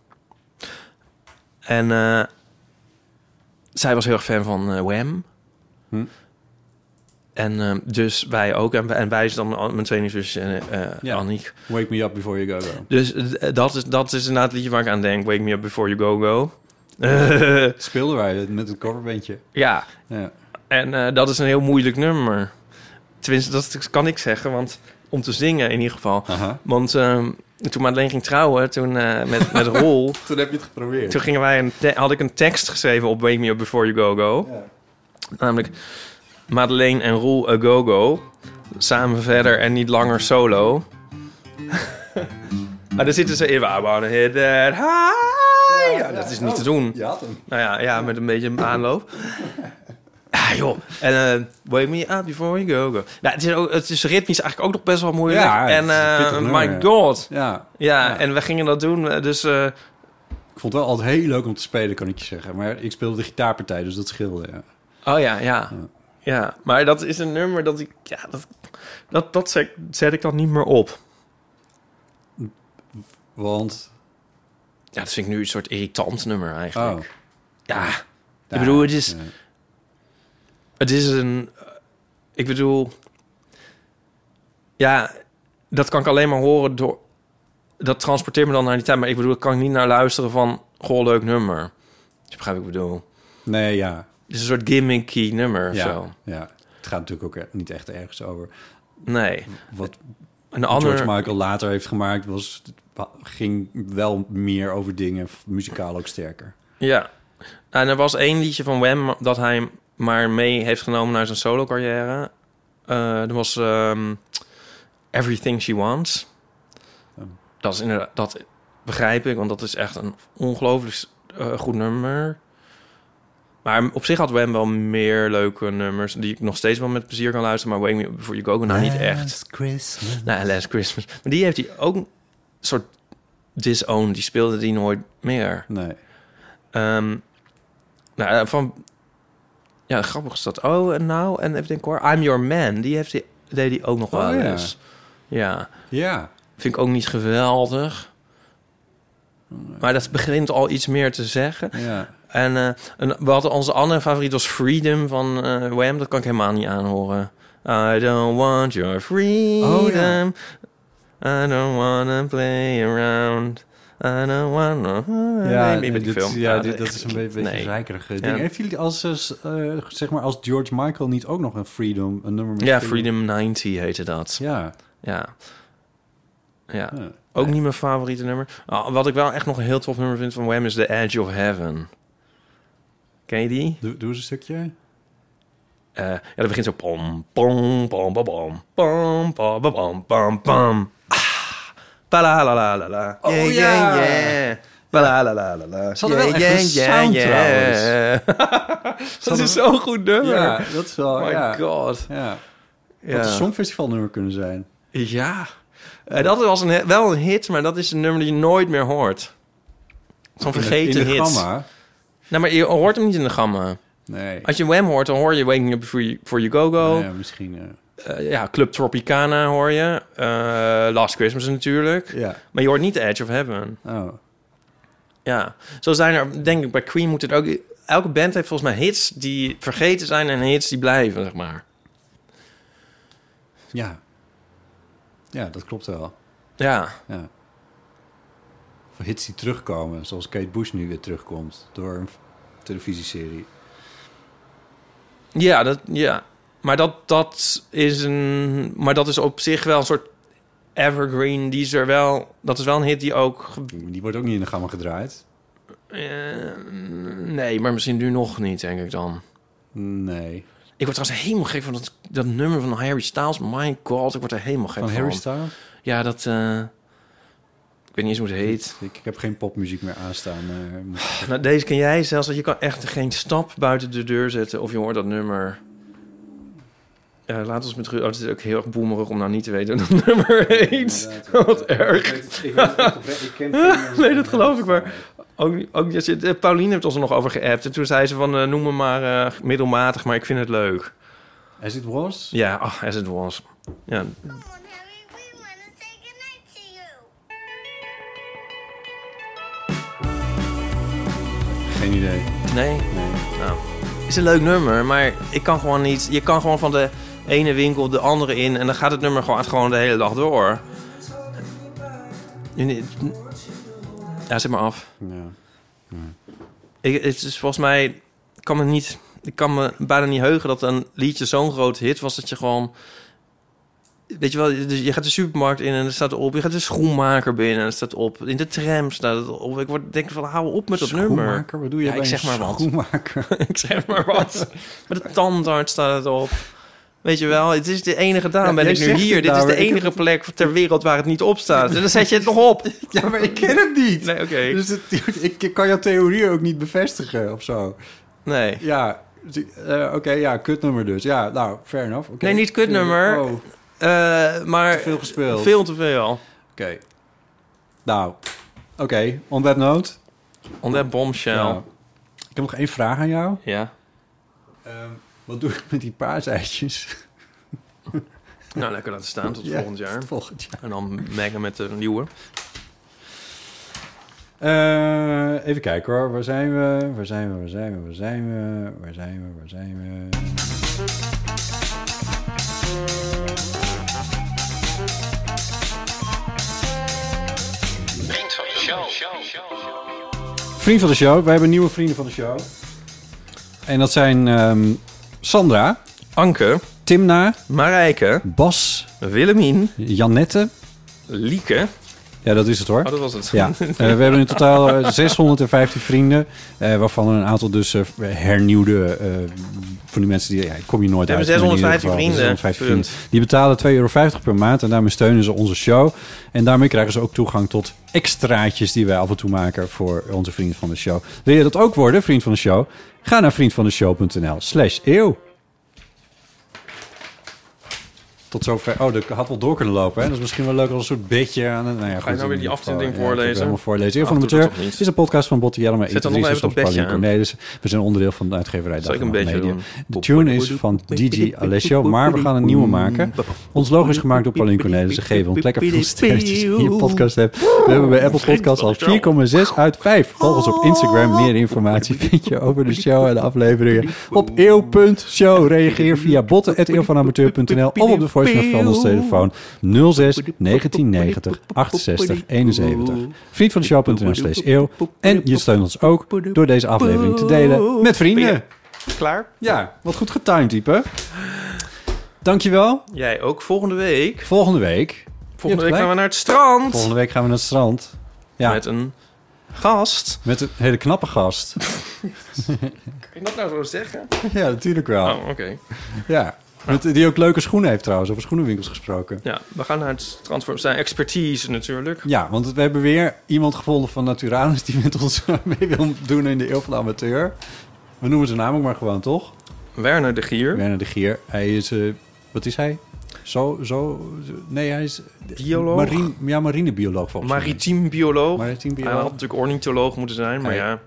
En uh, zij was heel erg fan van uh, Wham. Hm. En uh, dus wij ook. En, en wij is dan mijn tweelingzus uh, Ja. Annick. Wake me up before you go go. Dus uh, dat, is, dat is inderdaad het liedje waar ik aan denk. Wake me up before you go go. Speelden wij met een coverbandje. Ja. Ja. En uh, dat is een heel moeilijk nummer. Tenminste, dat kan ik zeggen. Want om te zingen in ieder geval. Aha. Want uh, toen Madeleine ging trouwen, toen uh, met, met Roel... Toen heb je het geprobeerd. Toen gingen wij een te- had ik een tekst geschreven op Wake Me Up Before You Go Go. Ja. Namelijk Madeleine en Roel a Go Go. Samen verder en niet langer solo. Maar daar zitten ze in. I wanna hit that high. Ja, dat is niet te doen. Je had hem. Nou ja, ja, met een beetje een aanloop. Ja, joh. En uh, Wake Me Up Before You Go Go. Nou, het is, ook, het is ritmisch eigenlijk ook nog best wel moeilijk. Ja, en uh, my god. Ja. Ja, Ja. en we gingen dat doen. Dus... Uh, Ik vond het wel altijd heel leuk om te spelen, kan ik je zeggen. Maar ik speelde de gitaarpartij, dus dat scheelde. Ja. oh ja, ja. Ja, maar dat is een nummer dat ik... Ja, dat, dat, dat zet, zet ik dan niet meer op. Want... Ja, dat vind ik nu een soort irritant nummer eigenlijk. Oh. Ja, Ja. ik bedoel, het is... Ja. Het is een... Ik bedoel... Ja, dat kan ik alleen maar horen door... Dat transporteert me dan naar die tijd. Maar ik bedoel, dat kan ik niet naar luisteren van... Goh, leuk nummer. Je begrijpt wat ik bedoel. Nee, ja. Het is een soort gimmicky nummer of Ja, zo. ja. Het gaat natuurlijk ook e- niet echt ergens over. Nee. Wat Een ander... George Michael later heeft gemaakt, was, ging wel meer over dingen, muzikaal ook sterker. Ja. En er was één liedje van Wham dat hij maar mee heeft genomen naar zijn solo-carrière. Uh, dat was um, Everything She Wants. Dat is inderdaad, dat begrijp ik, want dat is echt een ongelooflijk uh, goed nummer. Maar op zich had Wham wel meer leuke nummers die ik nog steeds wel met plezier kan luisteren. Maar Wake Me Up Before You Go Go, nou niet echt. Last Christmas. Nou, Last Christmas. Maar die heeft hij ook een soort disowned. Die speelde die nooit meer. Nee. Um, nou, van... Ja, grappig is dat. Oh, en nou, en even denken hoor. I'm Your Man, die heeft hij, deed hij ook nog Oh, wel ja. eens. Ja. Ja. Vind ik ook niet geweldig. Maar dat begint al iets meer te zeggen. Ja. En uh, een, we hadden onze andere favoriet was Freedom van uh, Wham. Dat kan ik helemaal niet aanhoren. I don't want your freedom. Oh, ja. I don't wanna play around. I don't wanna... Ja, nee, met die dit, film. ja, Ja, dit, dat ik- is een beetje, beetje nee. zeikerige Ja. ding. Heeft jullie als, uh, zeg maar, als George Michael niet ook nog een Freedom, een nummer met Ja, Freedom negentig heette dat. Ja. Ja. Ja. Ja. Ook niet mijn favoriete nummer. Oh, wat ik wel echt nog een heel tof nummer vind van Wham is The Edge of Heaven. Ken je die? Doe, doe eens een stukje. Uh, ja, dat begint zo... Pom, pom, pom, pom, pom, pom, pom, pom, pom, pom, pom. Ah, pa-la-la-la-la-la. Oh, yeah, ja. yeah, yeah. Pa-la-la-la-la-la. Ze hadden wel echt een sound Dat is zo'n goed nummer. Ja, dat is wel... Oh my ja. god. Ja. Ja. Wat een songfestivalnummer kunnen zijn. Ja. Uh, dat was een, wel een hit, maar dat is een nummer die je nooit meer hoort. Zo'n vergeten in de, in de hit. gamma. Nou, maar je hoort hem niet in de gamma. Nee. Als je Wham hoort, dan hoor je Waking Up Before You, Before You Go Go. Ja, misschien... Uh... Uh, ja, Club Tropicana hoor je. Uh, Last Christmas natuurlijk. Ja. Maar je hoort niet The Edge of Heaven. Oh. Ja. Zo zijn er, denk ik, bij Queen moet het ook... Elke band heeft volgens mij hits die vergeten zijn en hits die blijven, zeg maar. Ja. Ja, dat klopt wel. Ja. Ja. Of hits die terugkomen, zoals Kate Bush nu weer terugkomt door een televisieserie. Ja, dat, ja. Maar dat, dat is een... Maar dat is op zich wel een soort evergreen. Die is er wel... Dat is wel een hit die ook... Die wordt ook niet in de gamma gedraaid. Uh, nee, maar misschien nu nog niet, denk ik dan. Nee. Ik word trouwens helemaal gek van dat, dat nummer van Harry Styles. My god, ik word er helemaal gek Van van. Harry Styles? Ja, dat... Uh, ik weet niet eens hoe het heet. Ik, ik heb geen popmuziek meer aanstaan. Uh, moet ik... Nou, deze ken jij zelfs. Dat je kan echt geen stap buiten de deur zetten of je hoort dat nummer. Ja, laat ons met... Oh, het is ook heel erg boemerig om nou niet te weten hoe dat nummer heet. Wat erg. Ik weet, ik weet het oprecht, ik ken geen Nee, dat geloof ik maar. Ook, ook, uh, Pauline heeft ons er nog over geappt. En toen zei ze van, uh, noem me maar uh, middelmatig, maar ik vind het leuk. As It Was? Ja, oh, As It Was. Ja. Geen idee. Nee? Nee. Nou, is een leuk nummer, maar ik kan gewoon niet... Je kan gewoon van de ene winkel de andere in. En dan gaat het nummer gewoon, gewoon de hele dag door. Ja, zet maar af. Ja. Ja. Ik, het is volgens mij... Ik kan me niet... Ik kan me bijna niet heugen dat een liedje zo'n groot hit was... dat je gewoon... Weet je wel, je gaat de supermarkt in en er staat op. Je gaat de schoenmaker binnen en er staat op. In de tram staat het op. Ik word denk van, hou op met dat nummer. Schoenmaker? Wat doe je Ja, bij ik zeg een maar wat. schoenmaker? Ik zeg maar wat. Met de tandarts staat het op. Weet je wel, het is de enige... Daarom Ja, ben ik jij nu zegt hier. het Dit is nou, de maar ik enige heb- plek ter wereld waar het niet op staat. En dan zet je het nog op. Ja, maar ik ken het niet. Nee, oké. Dus het, ik kan jouw theorie ook niet bevestigen of zo. Nee. Ja, uh, oké, okay, ja, kutnummer dus. Ja, nou, fair enough. Okay. Nee, niet kutnummer. Oh, Uh, maar te veel gespeeld. Veel te veel. Oké. Okay. Nou, oké. Okay. On that note. On that bombshell. Ja. Ik heb nog één vraag aan jou. Ja. Um, wat doe ik met die paaseitjes? Nou, lekker laten staan tot ja, volgend jaar. Tot volgend jaar. En dan mengen met de nieuwe. Uh, even kijken hoor. Waar zijn we? Waar zijn we? Waar zijn we? Waar zijn we? Waar zijn we? Waar zijn we? Vriend van de show. Vriend van de show. Wij hebben nieuwe vrienden van de show. En dat zijn um, Sandra, Anke, Timna, Marijke, Bas, Willemien, Jannette, Lieke. Ja, dat is het hoor. Oh, dat was het. Ja. Uh, we hebben in totaal uh, zeshonderdvijftig vrienden. Uh, waarvan een aantal dus uh, hernieuwde... Uh, van die mensen die... Ja, kom je nooit we uit. hebben zeshonderdvijftig geval, vrienden. zeshonderdvijftig vrienden. Die betalen twee euro vijftig per maand. En daarmee steunen ze onze show. En daarmee krijgen ze ook toegang tot extraatjes... die wij af en toe maken voor onze vrienden van de show. Wil je dat ook worden, vriend van de show? Ga naar vriendvandeshow.nl slash eeuw. Tot zover. Oh, dat had wel door kunnen lopen. Hè? Dat is misschien wel leuk als een soort beetje aan het... Nou ja, Ga je nou weer die afzending voorlezen? Ja, helemaal voorlezen. Eeuw Ach, van de doe dat Amateur toch niet? is een podcast van Botte Jellema. Zet dan nog even dat bedje aan. Nee, dus we zijn onderdeel van de uitgeverij. Zal ik Dag een en beetje Nacht doen? Media. De tune is van D J Alessio, maar we gaan een nieuwe maken. Ons logo is gemaakt door Pauline Cornelissen. Geef ons lekker veel sterretjes in je podcast hebt. We hebben bij Apple Podcasts al vier komma zes uit vijf. Volg ons op Instagram. Meer informatie vind je over de show en de afleveringen op eeuw punt show. Reageer via botten at eeuw van amateur punt n l of op de voicemail van ons telefoon nul zes negentien negentig achtenzestig eenenzeventig. Vriend van de show.nl slash eeuw. En je steunt ons ook door deze aflevering te delen met vrienden. Klaar? Ja, wat goed getimed, type. Dankjewel. Jij ook. Volgende week. Volgende week. Volgende week gelijk. gaan we naar het strand. Volgende week gaan we naar het strand. Ja. Met een gast. Met een hele knappe gast. Kun je dat nou zo zeggen? Ja, natuurlijk wel. Oh, oké. Okay. Ja. Met, die ook leuke schoenen heeft trouwens, over schoenenwinkels gesproken. Ja, we gaan naar het strand voor zijn expertise natuurlijk. Ja, want we hebben weer iemand gevonden van Naturalis die met ons mee wil doen in de Eeuw van de Amateur. We noemen zijn naam ook maar gewoon, toch? Werner de Gier. Werner de Gier. Hij is, uh, wat is hij? Zo, zo, nee, hij is... Bioloog? Marine, ja, marinebioloog volgens mij. Maritiem bioloog. Maritiem bioloog. Hij had natuurlijk ornitholoog moeten zijn, maar Hij- ja.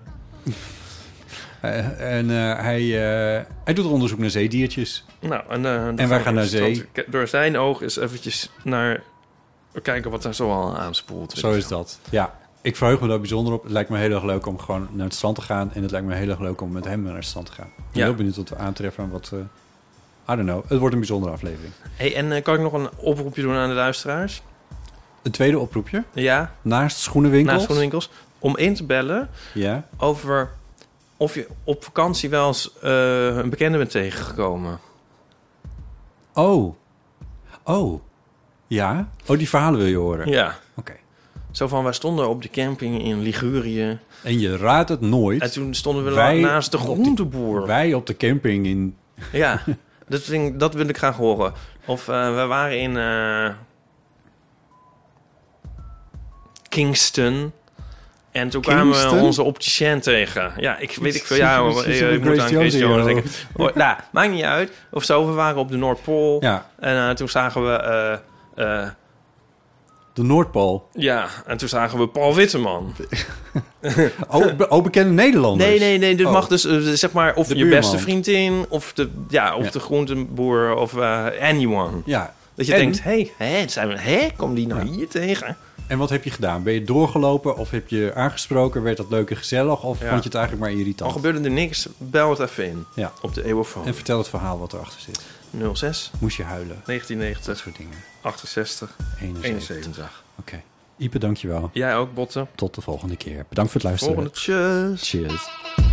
Uh, en uh, hij, uh, hij doet onderzoek naar zeediertjes. Nou, en, uh, dan En wij gaan naar we zee. strand- Door zijn oog eens eventjes naar... kijken wat daar zo al aanspoelt. Zo is dat. Ja, ik verheug me daar bijzonder op. Het lijkt me heel erg leuk om gewoon naar het strand te gaan. En het lijkt me heel erg leuk om met hem naar het strand te gaan. Ik ben Ja. heel benieuwd wat we aantreffen. En wat, uh, I don't know. Het wordt een bijzondere aflevering. Hey, en uh, kan ik nog een oproepje doen aan de luisteraars? Een tweede oproepje. Ja, Naast schoenenwinkels. naast schoenenwinkels. Om in te bellen Ja. over of je op vakantie wel eens uh, een bekende bent tegengekomen. Oh. Oh. Ja. Oh, die verhalen wil je horen. Ja. Oké. Zo van, wij stonden op de camping in Ligurië. En je raadt het nooit. En toen stonden we Wij naast de op die- groenteboer. Wij op de camping in... Ja, dat, ding, dat wil ik graag horen. Of uh, we waren in uh, Kingston. En toen kwamen Kingston? we onze opticien tegen. Ja, ik weet ik veel. Ja, Precies, ik, precies, ik moet aan Grace Grace Jones Jones in denken. Oh, nou, maakt niet uit. Of zo, we waren op de Noordpool. Ja. En uh, toen zagen we... Uh, uh, De Noordpool. ja, en toen zagen we Paul Witteman. Oh, be- oh bekende Nederlanders. Nee, nee, nee. Dit Oh. mag dus, uh, zeg maar, of De je buurman. beste vriendin... of de, ja, of Ja. de groenteboer, of uh, anyone. Ja. Dat je En? denkt, hé, hey, zijn we, hè, kom die nou hier tegen? En wat heb je gedaan? Ben je doorgelopen of heb je aangesproken? Werd dat leuk en gezellig? Of Ja. vond je het eigenlijk maar Al irritant? gebeurde er niks, bel het even in Ja. op de eeuwofoon. En vertel het verhaal wat erachter zit. nul zes Moest je huilen? negentien negentig Dat soort dingen. achtenzestig eenenzeventig. eenenzeventig. Oké. Okay. Ipe, dankjewel. Jij ook, Botte. Tot de volgende keer. Bedankt voor het luisteren. Volgende. Tjus. Cheers.